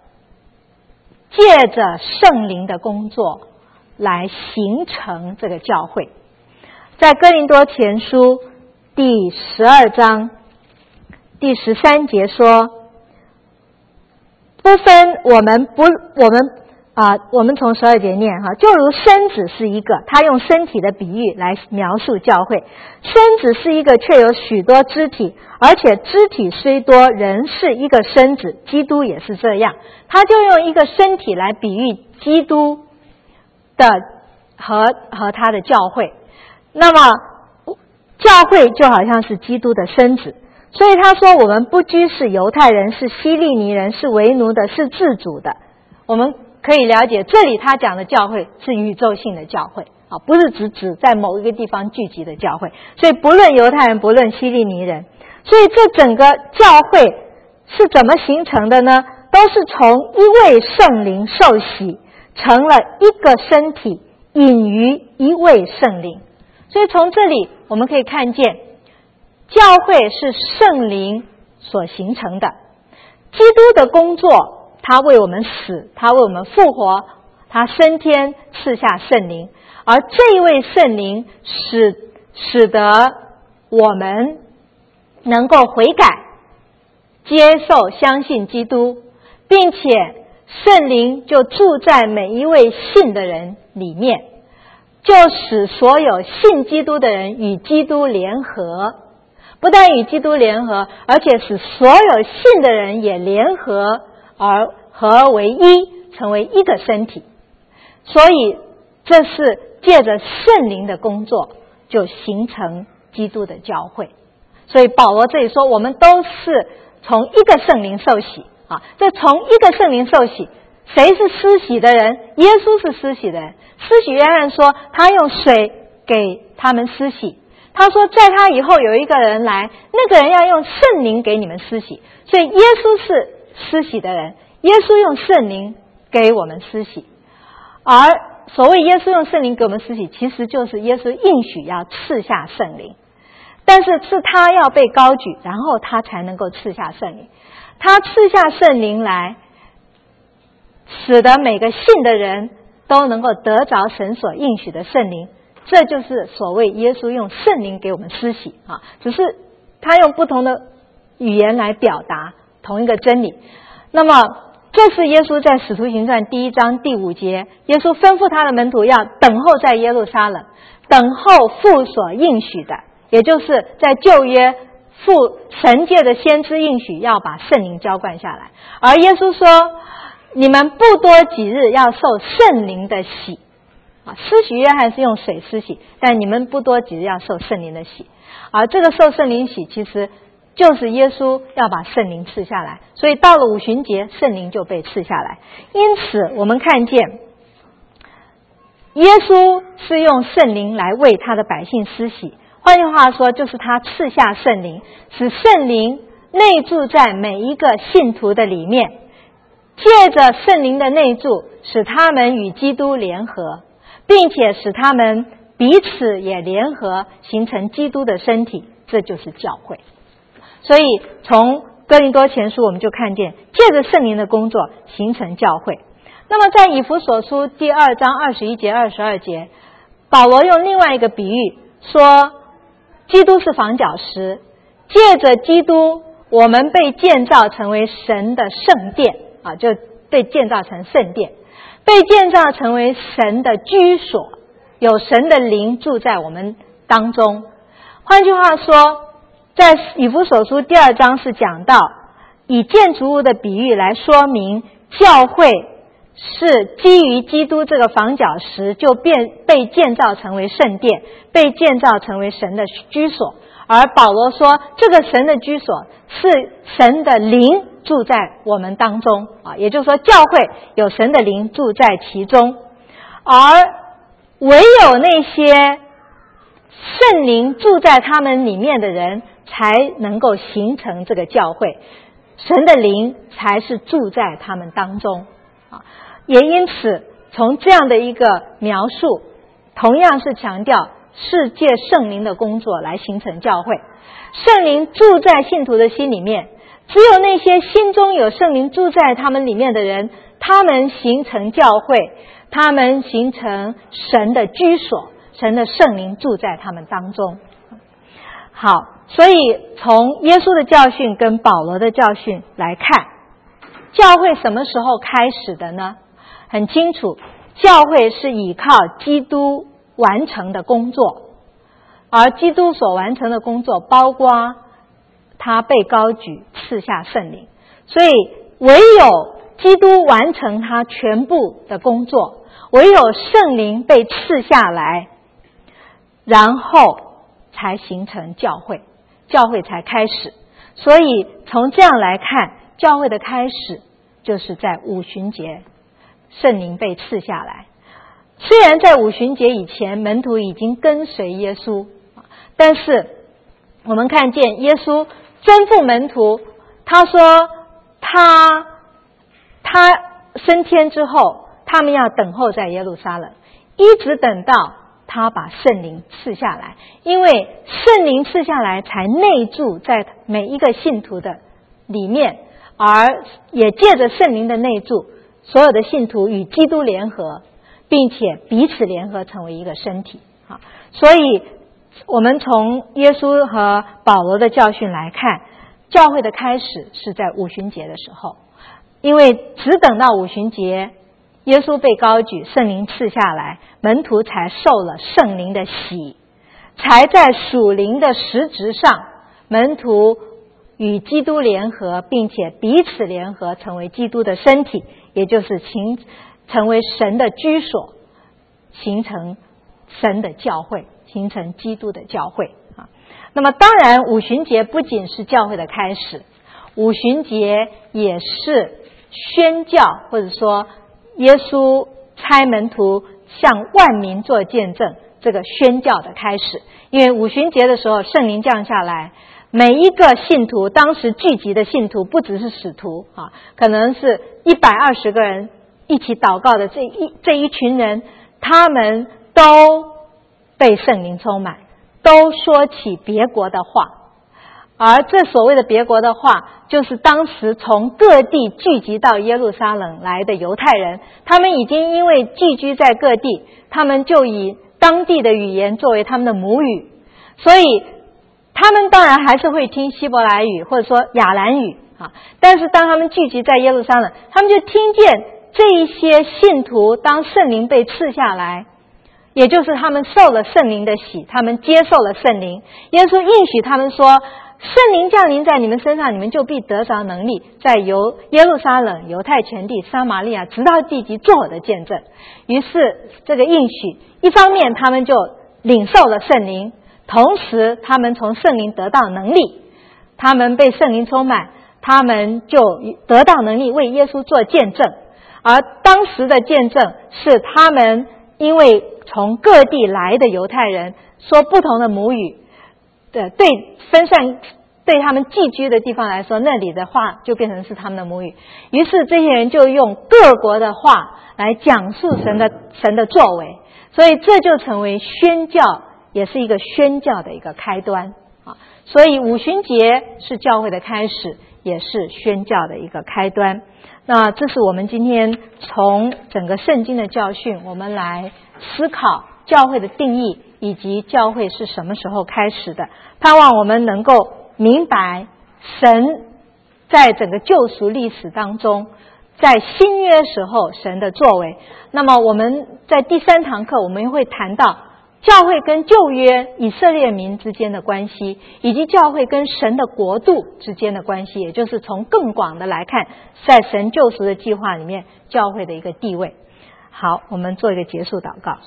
借着圣灵的工作来形成这个教会。在哥林多前书第12章第13节说，不分我们从12节念哈，就如身子是一个，他用身体的比喻来描述教会。身子是一个，却有许多肢体，而且肢体虽多，人是一个身子，基督也是这样。他就用一个身体来比喻基督的和他的教会。那么教会就好像是基督的身子，所以他说我们不拘是犹太人，是希利尼人，是为奴的，是自主的。我们可以了解，这里他讲的教会是宇宙性的教会啊，不是指在某一个地方聚集的教会。所以不论犹太人，不论希利尼人，所以这整个教会是怎么形成的呢？都是从一位圣灵受洗，成了一个身体，隐于一位圣灵。所以从这里我们可以看见，教会是圣灵所形成的。基督的工作，他为我们死，他为我们复活，他升天赐下圣灵，而这一位圣灵使得我们能够悔改，接受相信基督，并且圣灵就住在每一位信的人里面，就使所有信基督的人与基督联合，不但与基督联合，而且使所有信的人也联合而合为一，成为一个身体。所以这是借着圣灵的工作就形成基督的教会。所以保罗这里说我们都是从一个圣灵受洗啊，这从一个圣灵受洗，谁是施洗的人？耶稣是施洗的人。施洗约翰说他用水给他们施洗，他说在他以后有一个人来，那个人要用圣灵给你们施洗。所以耶稣是施洗的人，耶稣用圣灵给我们施洗。而所谓耶稣用圣灵给我们施洗，其实就是耶稣应许要赐下圣灵，但是是他要被高举，然后他才能够赐下圣灵。他赐下圣灵来，使得每个信的人都能够得着神所应许的圣灵。这就是所谓耶稣用圣灵给我们施洗啊，只是他用不同的语言来表达同一个真理。那么这是耶稣在使徒行传第1章第5节，耶稣吩咐他的门徒要等候在耶路撒冷，等候父所应许的，也就是在旧约父神界的先知应许要把圣灵浇灌下来。而耶稣说你们不多几日要受圣灵的洗啊，施洗约翰是用水施洗，但你们不多几日要受圣灵的洗。而这个受圣灵洗其实就是耶稣要把圣灵赐下来，所以到了五旬节，圣灵就被赐下来。因此我们看见耶稣是用圣灵来为他的百姓施洗，换句话说，就是他赐下圣灵，使圣灵内住在每一个信徒的里面，借着圣灵的内住，使他们与基督联合，并且使他们彼此也联合，形成基督的身体，这就是教会。所以从哥林多前书我们就看见，借着圣灵的工作形成教会。那么在以弗所书第2章21节22节，保罗用另外一个比喻说，基督是房角石，借着基督我们被建造成为神的圣殿啊，就被建造成圣殿，被建造成为神的居所，有神的灵住在我们当中。换句话说，在以弗所书第2章是讲到以建筑物的比喻来说明教会是基于基督这个房角石，就被建造成为圣殿，被建造成为神的居所。而保罗说，这个神的居所是神的灵住在我们当中啊，也就是说，教会有神的灵住在其中，而唯有那些圣灵住在他们里面的人，才能够形成这个教会，神的灵才是住在他们当中啊。也因此，从这样的一个描述，同样是强调是借圣灵的工作来形成教会。圣灵住在信徒的心里面，只有那些心中有圣灵住在他们里面的人，他们形成教会，他们形成神的居所，神的圣灵住在他们当中。好，所以从耶稣的教训跟保罗的教训来看，教会什么时候开始的呢？很清楚，教会是依靠基督完成的工作，而基督所完成的工作包括他被高举，赐下圣灵。所以唯有基督完成他全部的工作，唯有圣灵被赐下来，然后才形成教会，教会才开始。所以从这样来看，教会的开始就是在五旬节，圣灵被赐下来。虽然在五旬节以前，门徒已经跟随耶稣，但是我们看见耶稣吩咐门徒，他说他升天之后，他们要等候在耶路撒冷，一直等到他把圣灵赐下来，因为圣灵赐下来才内住在每一个信徒的里面，而也借着圣灵的内住，所有的信徒与基督联合，并且彼此联合成为一个身体。所以我们从耶稣和保罗的教训来看，教会的开始是在五旬节的时候，因为只等到五旬节，耶稣被高举，圣灵赐下来，门徒才受了圣灵的洗，才在属灵的实质上，门徒与基督联合，并且彼此联合成为基督的身体，也就是成为神的居所，形成神的教会，形成基督的教会啊。那么当然五旬节不仅是教会的开始，五旬节也是宣教，或者说耶稣差门徒向万民做见证，这个宣教的开始。因为五旬节的时候圣灵降下来，每一个信徒，当时聚集的信徒不只是使徒啊，可能是120个人一起祷告的这一群人，他们都被圣灵充满，都说起别国的话。而这所谓的别国的话，就是当时从各地聚集到耶路撒冷来的犹太人，他们已经因为聚居在各地，他们就以当地的语言作为他们的母语，所以他们当然还是会听希伯来语或者说亚兰语啊。但是当他们聚集在耶路撒冷，他们就听见这一些信徒，当圣灵被赐下来，也就是他们受了圣灵的洗，他们接受了圣灵，耶稣应许他们说，圣灵降临在你们身上，你们就必得着能力，在耶路撒冷、犹太全地、撒玛利亚直到地极做我的见证。于是这个应许，一方面他们就领受了圣灵，同时他们从圣灵得到能力， 他们被圣灵充满，他们就得到能力为耶稣做见证。而当时的见证是他们因为从各地来的犹太人说不同的母语，对他们寄居的地方来说，那里的话就变成是他们的母语。于是这些人就用各国的话来讲述神的作为，所以这就成为宣教，也是一个宣教的一个开端啊。所以五旬节是教会的开始，也是宣教的一个开端。那这是我们今天从整个圣经的教训，我们来思考教会的定义，以及教会是什么时候开始的。盼望我们能够明白神在整个救赎历史当中，在新约时候神的作为。那么我们在第3堂课我们会谈到教会跟旧约以色列民之间的关系，以及教会跟神的国度之间的关系，也就是从更广的来看，在神救赎的计划里面教会的一个地位。好，我们做一个结束祷告。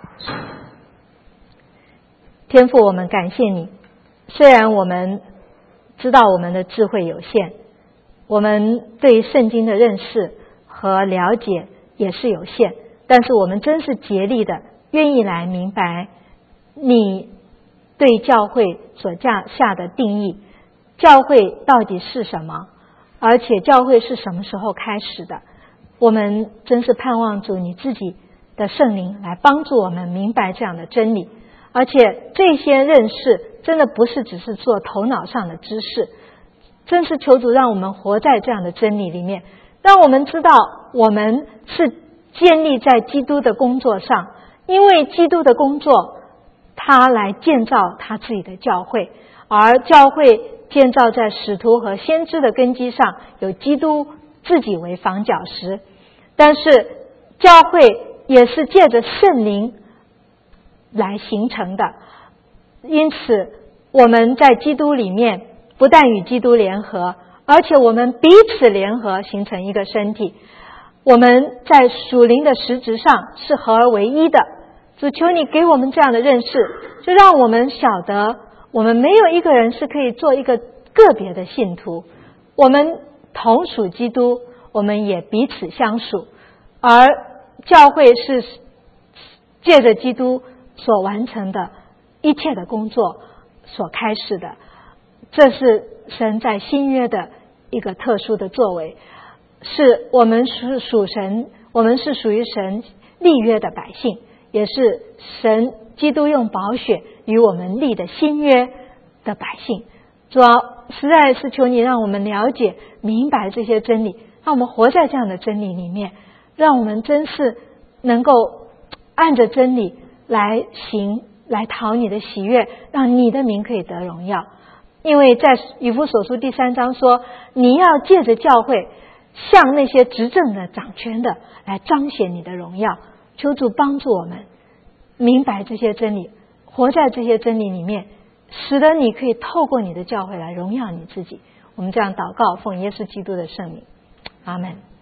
天父，我们感谢你，虽然我们知道我们的智慧有限，我们对圣经的认识和了解也是有限，但是我们真是竭力的愿意来明白你对教会所下的定义，教会到底是什么，而且教会是什么时候开始的。我们真是盼望主你自己的圣灵来帮助我们明白这样的真理，而且这些认识真的不是只是做头脑上的知识，真是求主让我们活在这样的真理里面，让我们知道我们是建立在基督的工作上，因为基督的工作他来建造他自己的教会，而教会建造在使徒和先知的根基上，有基督自己为房角石。但是教会也是借着圣灵来形成的，因此我们在基督里面不但与基督联合，而且我们彼此联合形成一个身体。我们在属灵的实质上是合而为一的。主，求你给我们这样的认识，就让我们晓得我们没有一个人是可以做一个个别的信徒，我们同属基督，我们也彼此相属，而教会是借着基督所完成的一切的工作所开始的。这是神在新约的一个特殊的作为，是我们是属神，我们是属于神立约的百姓，也是神基督用宝血与我们立的新约的百姓。主啊，实在是求你让我们了解明白这些真理，让我们活在这样的真理里面，让我们真是能够按着真理来行，来讨你的喜悦，让你的名可以得荣耀。因为在以弗所书第3章说，你要借着教会向那些执政的掌权的来彰显你的荣耀。求主帮助我们明白这些真理，活在这些真理里面，使得你可以透过你的教会来荣耀你自己。我们这样祷告，奉耶稣基督的圣名，阿们。